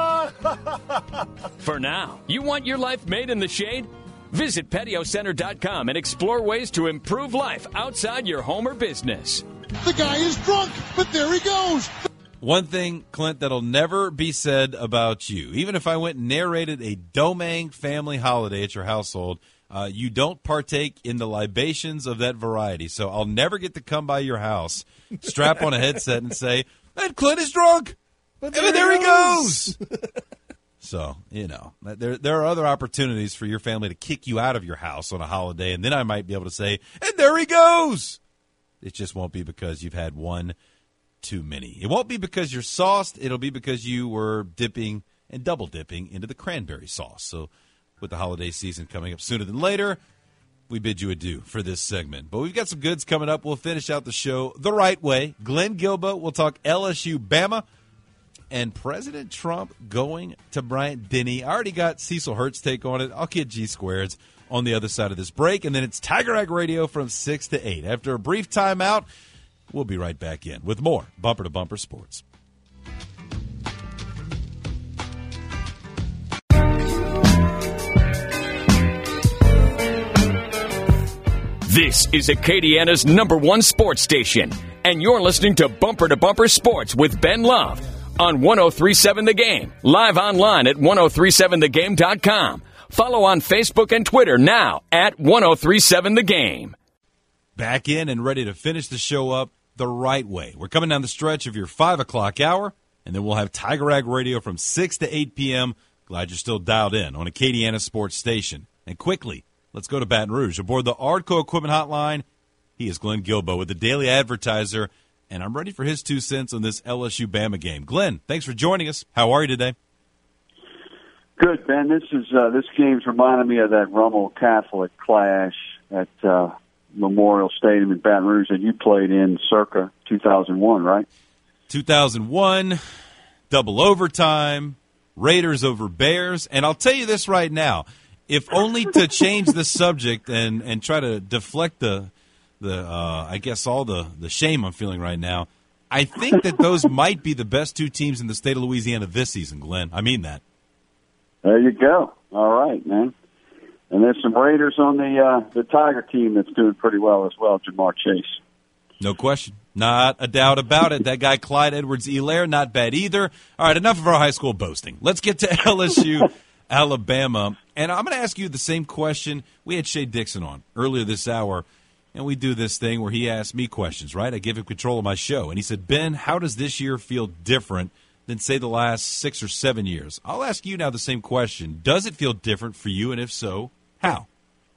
For now, you want your life made in the shade? Visit patio center dot com and explore ways to improve life outside your home or business. The guy is drunk, but there he goes. One thing, Clint, that'll never be said about you, even if I went and narrated a Domingue family holiday at your household, uh, you don't partake in the libations of that variety. So I'll never get to come by your house, strap on a headset, and say, "And Clint is drunk." But there, and there he goes. goes. So, you know, there there are other opportunities for your family to kick you out of your house on a holiday, and then I might be able to say, "And there he goes." It just won't be because you've had one too many. It won't be because you're sauced. It'll be because you were dipping and double dipping into the cranberry sauce. So with the holiday season coming up sooner than later, we bid you adieu for this segment. But we've got some goods coming up. We'll finish out the show the right way. Glenn Gilbo will talk L S U Bama and President Trump going to Bryant Denny. I already got Cecil Hurt's take on it. I'll get G Squared's on the other side of this break. And then it's Tiger Egg Radio from six to eight. After a brief timeout, we'll be right back in with more Bumper to Bumper Sports. This is Acadiana's number one sports station, and you're listening to Bumper to Bumper Sports with Ben Love on one oh three seven The Game, live online at ten thirty-seven the game dot com. Follow on Facebook and Twitter now at ten thirty-seven The Game. Back in and ready to finish the show up the right way. We're coming down the stretch of your five o'clock hour, and then we'll have Tiger Rag Radio from six to eight p.m. Glad you're still dialed in on Acadiana Sports Station. And quickly, let's go to Baton Rouge. Aboard the Ardco Equipment Hotline, he is Glenn Guilbeau with the Daily Advertiser, and I'm ready for his two cents on this L S U-Bama game. Glenn, thanks for joining us. How are you today? Good, Ben. This is uh, this game's reminding me of that Rummel Catholic clash at uh, Memorial Stadium in Baton Rouge that you played in circa two thousand one, right? two thousand one, double overtime, Raiders over Bears. And I'll tell you this right now, if only to change the subject and, and try to deflect the, the uh, I guess, all the, the shame I'm feeling right now, I think that those might be the best two teams in the state of Louisiana this season, Glenn. I mean that. There you go. All right, man. And there's some Raiders on the uh, the Tiger team that's doing pretty well as well, Jamar Chase. No question. Not a doubt about it. That guy, Clyde Edwards-Helaire, not bad either. All right, enough of our high school boasting. Let's get to L S U, Alabama. And I'm going to ask you the same question. We had Shay Dixon on earlier this hour, and we do this thing where he asks me questions, right? I give him control of my show. And he said, Ben, how does this year feel different than, say, the last six or seven years? I'll ask you now the same question. Does it feel different for you, and if so, how?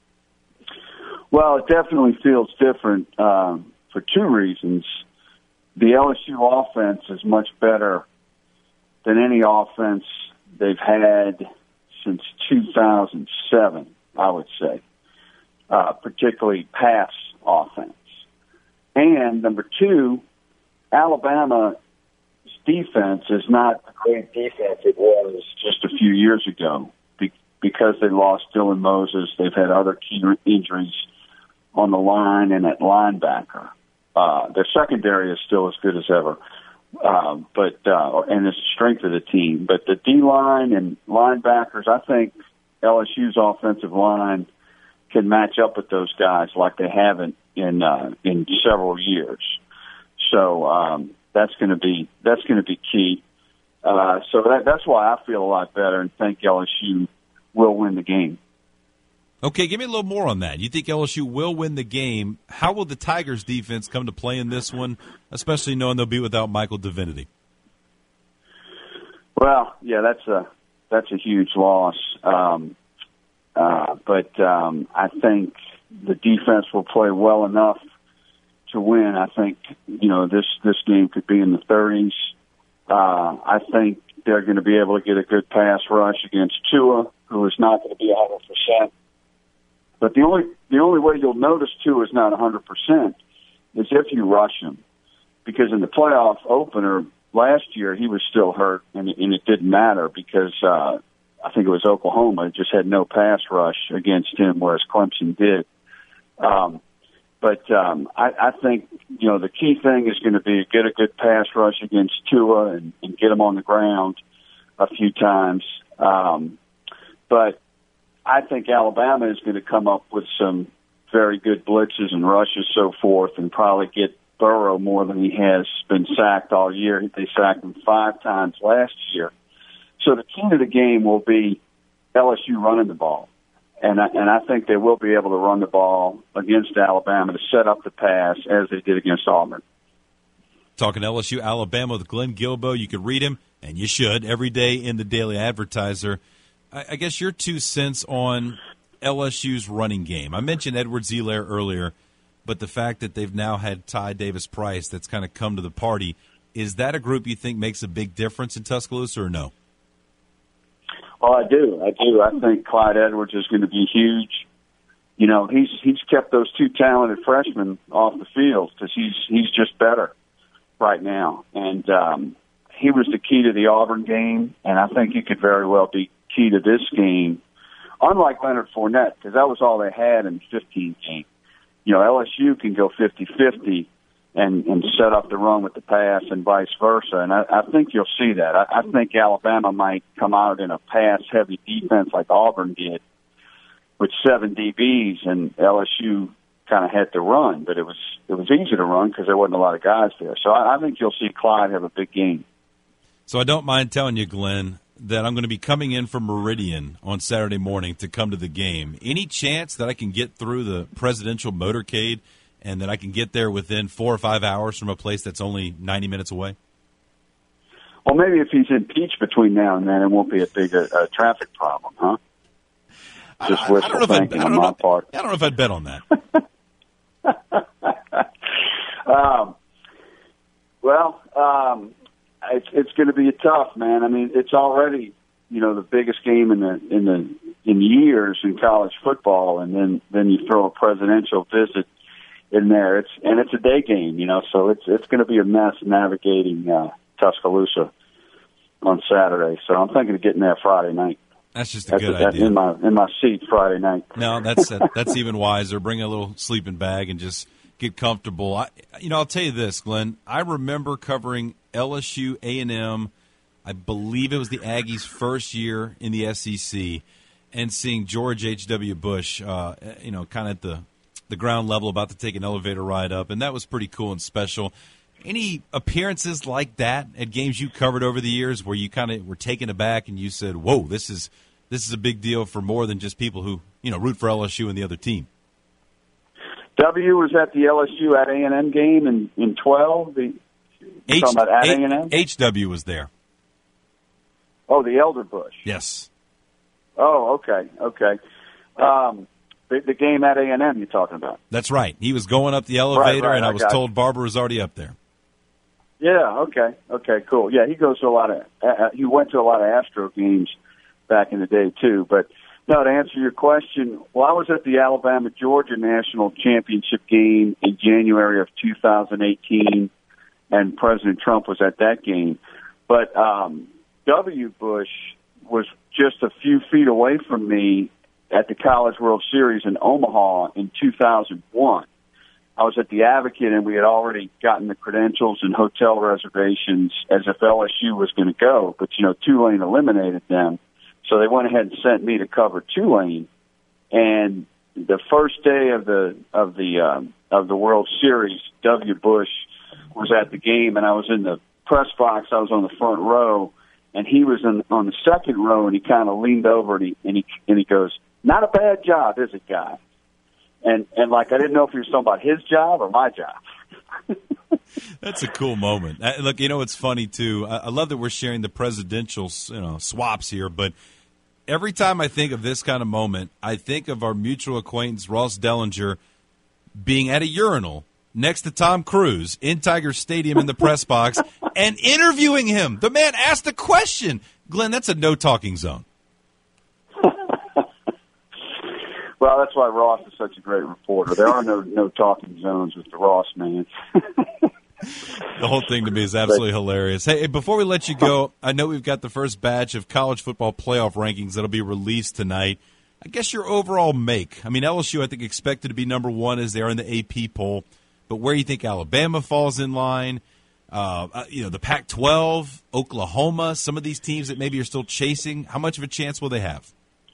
Well, it definitely feels different um, for two reasons. The L S U offense is much better than any offense they've had since two thousand seven, I would say, uh, particularly pass offense. And number two, Alabama defense is not the great defense it was just a few years ago be- because they lost Dylan Moses. They've had other key injuries on the line and at linebacker. Uh, their secondary is still as good as ever, uh, but uh, and it's the strength of the team. But the D-line and linebackers, I think L S U's offensive line can match up with those guys like they haven't in uh, in several years. So um, that's going to be that's going to be key. Uh, so that, that's why I feel a lot better and think L S U will win the game. Okay, give me a little more on that. You think L S U will win the game. How will the Tigers' defense come to play in this one, especially knowing they'll be without Michael Divinity? Well, yeah, that's a that's a huge loss. Um, uh, but um, I think the defense will play well enough to win. I think, you know, this, this game could be in the thirties. Uh, I think they're going to be able to get a good pass rush against Tua, who is not going to be one hundred percent. But the only the only way you'll notice Tua is not one hundred percent is if you rush him. Because in the playoff opener last year, he was still hurt, and, and it didn't matter because uh, I think it was Oklahoma just had no pass rush against him, whereas Clemson did. Um, but um, I, I think, you know, the key thing is going to be get a good pass rush against Tua and, and get him on the ground a few times. Um, but I think Alabama is going to come up with some very good blitzes and rushes, so forth, and probably get Burrow more than he has been sacked all year. They sacked him five times last year. So the key to the game will be L S U running the ball. And I, and I think they will be able to run the ball against Alabama to set up the pass as they did against Auburn. Talking L S U, Alabama with Glenn Guilbeau. You can read him, and you should, every day in the Daily Advertiser. I, I guess your two cents on L S U's running game. I mentioned Edwards-Helaire earlier, but the fact that they've now had Ty Davis-Price that's kind of come to the party, is that a group you think makes a big difference in Tuscaloosa or no? Well, I do. I do. I think Clyde Edwards is going to be huge. You know, he's he's kept those two talented freshmen off the field because he's he's just better right now. And um, he was the key to the Auburn game, and I think he could very well be key to this game, unlike Leonard Fournette, because that was all they had in the fifteen game. You know, L S U can go fifty-fifty and, and set up the run with the pass and vice versa. And I, I think you'll see that. I, I think Alabama might come out in a pass-heavy defense like Auburn did with seven D Bs, and L S U kind of had to run. But it was it was easy to run because there wasn't a lot of guys there. So I, I think you'll see Clyde have a big game. So I don't mind telling you, Glenn, that I'm going to be coming in from Meridian on Saturday morning to come to the game. Any chance that I can get through the presidential motorcade and that I can get there within four or five hours from a place that's only ninety minutes away? Well, maybe if he's impeached between now and then, it won't be a big uh, uh, traffic problem, huh? Just I, wishful I don't know thinking if on I, I my part. I don't know if I'd bet on that. um, well, um, it's, it's going to be a tough, man. I mean, it's already, you know, the biggest game in the in the in years in college football, and then then you throw a presidential visit in there. It's and it's a day game, you know, so it's it's going to be a mess navigating uh, Tuscaloosa on Saturday. So I'm thinking of getting there Friday night. That's just a That's good a, idea. In my in my seat Friday night. No, that's uh, that's even wiser. Bring a little sleeping bag and just get comfortable. I, you know, I'll tell you this, Glenn. I remember covering L S U, A and M. I believe it was the Aggies' first year in the S E C, and seeing George H W. Bush, uh, you know, kind of at the the ground level, about to take an elevator ride up, and that was pretty cool and special. Any appearances like that at games you covered over the years where you kind of were taken aback and you said, "Whoa, this is this is a big deal for more than just people who, you know, root for L S U and the other team"? W was at the L S U at A and M game in in twelve. The H, talking about at A and M? H W was there. Oh, the Elder Bush. Yes. Oh, okay, okay. Um, the, the game at A and M you're talking about. That's right. He was going up the elevator, right, right, and I I was got told Barber was already up there. Yeah. Okay. Okay. Cool. Yeah, he goes to a lot of. Uh, he went to a lot of Astro games back in the day too. But no, to answer your question, well, I was at the Alabama Georgia National Championship game in January of two thousand eighteen, and President Trump was at that game. But um, W. Bush was just a few feet away from me at the College World Series in Omaha in two thousand one. I was at the Advocate, and we had already gotten the credentials and hotel reservations as if L S U was going to go. But, you know, Tulane eliminated them. So they went ahead and sent me to cover Tulane. And the first day of the of the um, of the World Series, W. Bush was at the game, and I was in the press box. I was on the front row, and he was in, on the second row, and he kind of leaned over, and he, and he and he goes, "Not a bad job, is it, guy?" And and like I didn't know if he was talking about his job or my job. That's a cool moment. Uh, look, you know, it's funny too. I, I love that we're sharing the presidential, you know, swaps here, but every time I think of this kind of moment, I think of our mutual acquaintance Ross Dellinger being at a urinal next to Tom Cruise in Tiger Stadium in the press box and interviewing him. The man asked a question. Glenn, that's a no talking zone. Well, that's why Ross is such a great reporter. There are no no talking zones with the Ross man. The whole thing to me is absolutely hilarious. Hey, before we let you go, I know we've got the first batch of college football playoff rankings that'll be released tonight. I guess your overall make. I mean, L S U, I think, expected to be number one as they are in the A P poll. But where you think Alabama falls in line, uh, you know, the Pac twelve, Oklahoma, some of these teams that maybe are still chasing, how much of a chance will they have?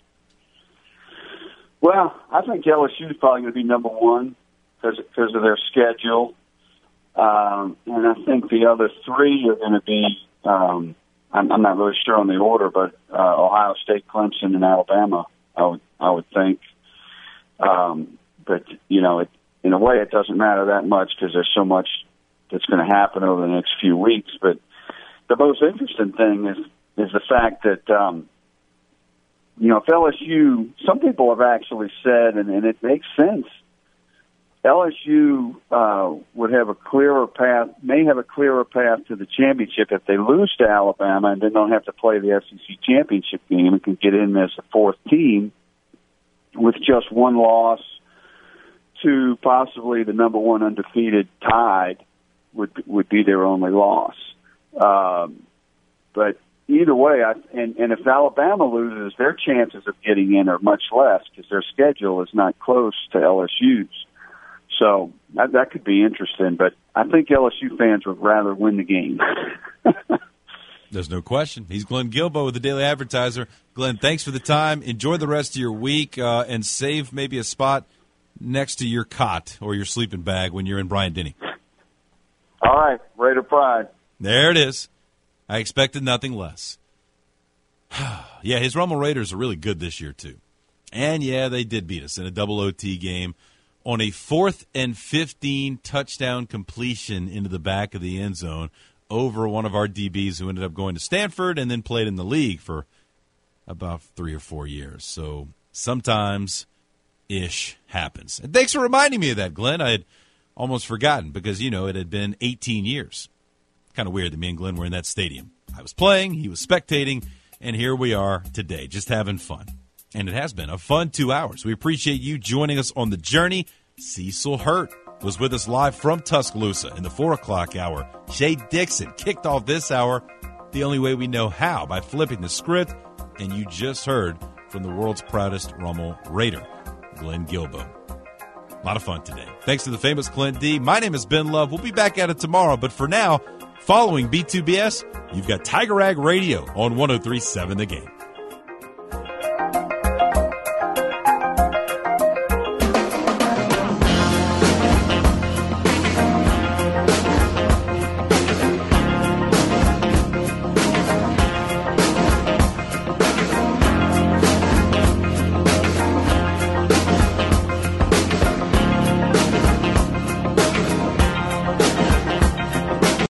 Well, I think L S U is probably going to be number one because because of their schedule, um, and I think the other three are going to be. Um, I'm, I'm not really sure on the order, but uh, Ohio State, Clemson, and Alabama. I would I would think, um, but you know, it, in a way, it doesn't matter that much because there's so much that's going to happen over the next few weeks. But the most interesting thing is is the fact that. Um, You know, if L S U, some people have actually said, and, and it makes sense, L S U uh, would have a clearer path, may have a clearer path to the championship if they lose to Alabama and then don't have to play the S E C championship game and can get in as a fourth team with just one loss to possibly the number one undefeated Tide would would be their only loss. Um, but either way, I, and, and if Alabama loses, their chances of getting in are much less because their schedule is not close to L S U's. So that, that could be interesting, but I think L S U fans would rather win the game. There's no question. He's Glenn Guilbeau with the Daily Advertiser. Glenn, thanks for the time. Enjoy the rest of your week uh, and save maybe a spot next to your cot or your sleeping bag when you're in Bryant-Denny. All right, Raider Pride. There it is. I expected nothing less. Yeah, his Rummel Raiders are really good this year, too. And, yeah, they did beat us in a double O T game on a fourth and fifteen touchdown completion into the back of the end zone over one of our D Bs who ended up going to Stanford and then played in the league for about three or four years. So sometimes ish happens. And thanks for reminding me of that, Glenn. I had almost forgotten because, you know, it had been eighteen years. Kind of weird that me and Glenn were in that stadium. I was playing, he was spectating, and here we are today, just having fun. And it has been a fun two hours. We appreciate you joining us on the journey. Cecil Hurt was with us live from Tuscaloosa in the four o'clock hour. Shay Dixon kicked off this hour the only way we know how, by flipping the script. And you just heard from the world's proudest Rummel Raider, Glenn Guilbeau. A lot of fun today. Thanks to the famous Clint D. My name is Ben Love. We'll be back at it tomorrow. But for now, following B two B S, you've got Tiger Rag Radio on one oh three point seven The Game.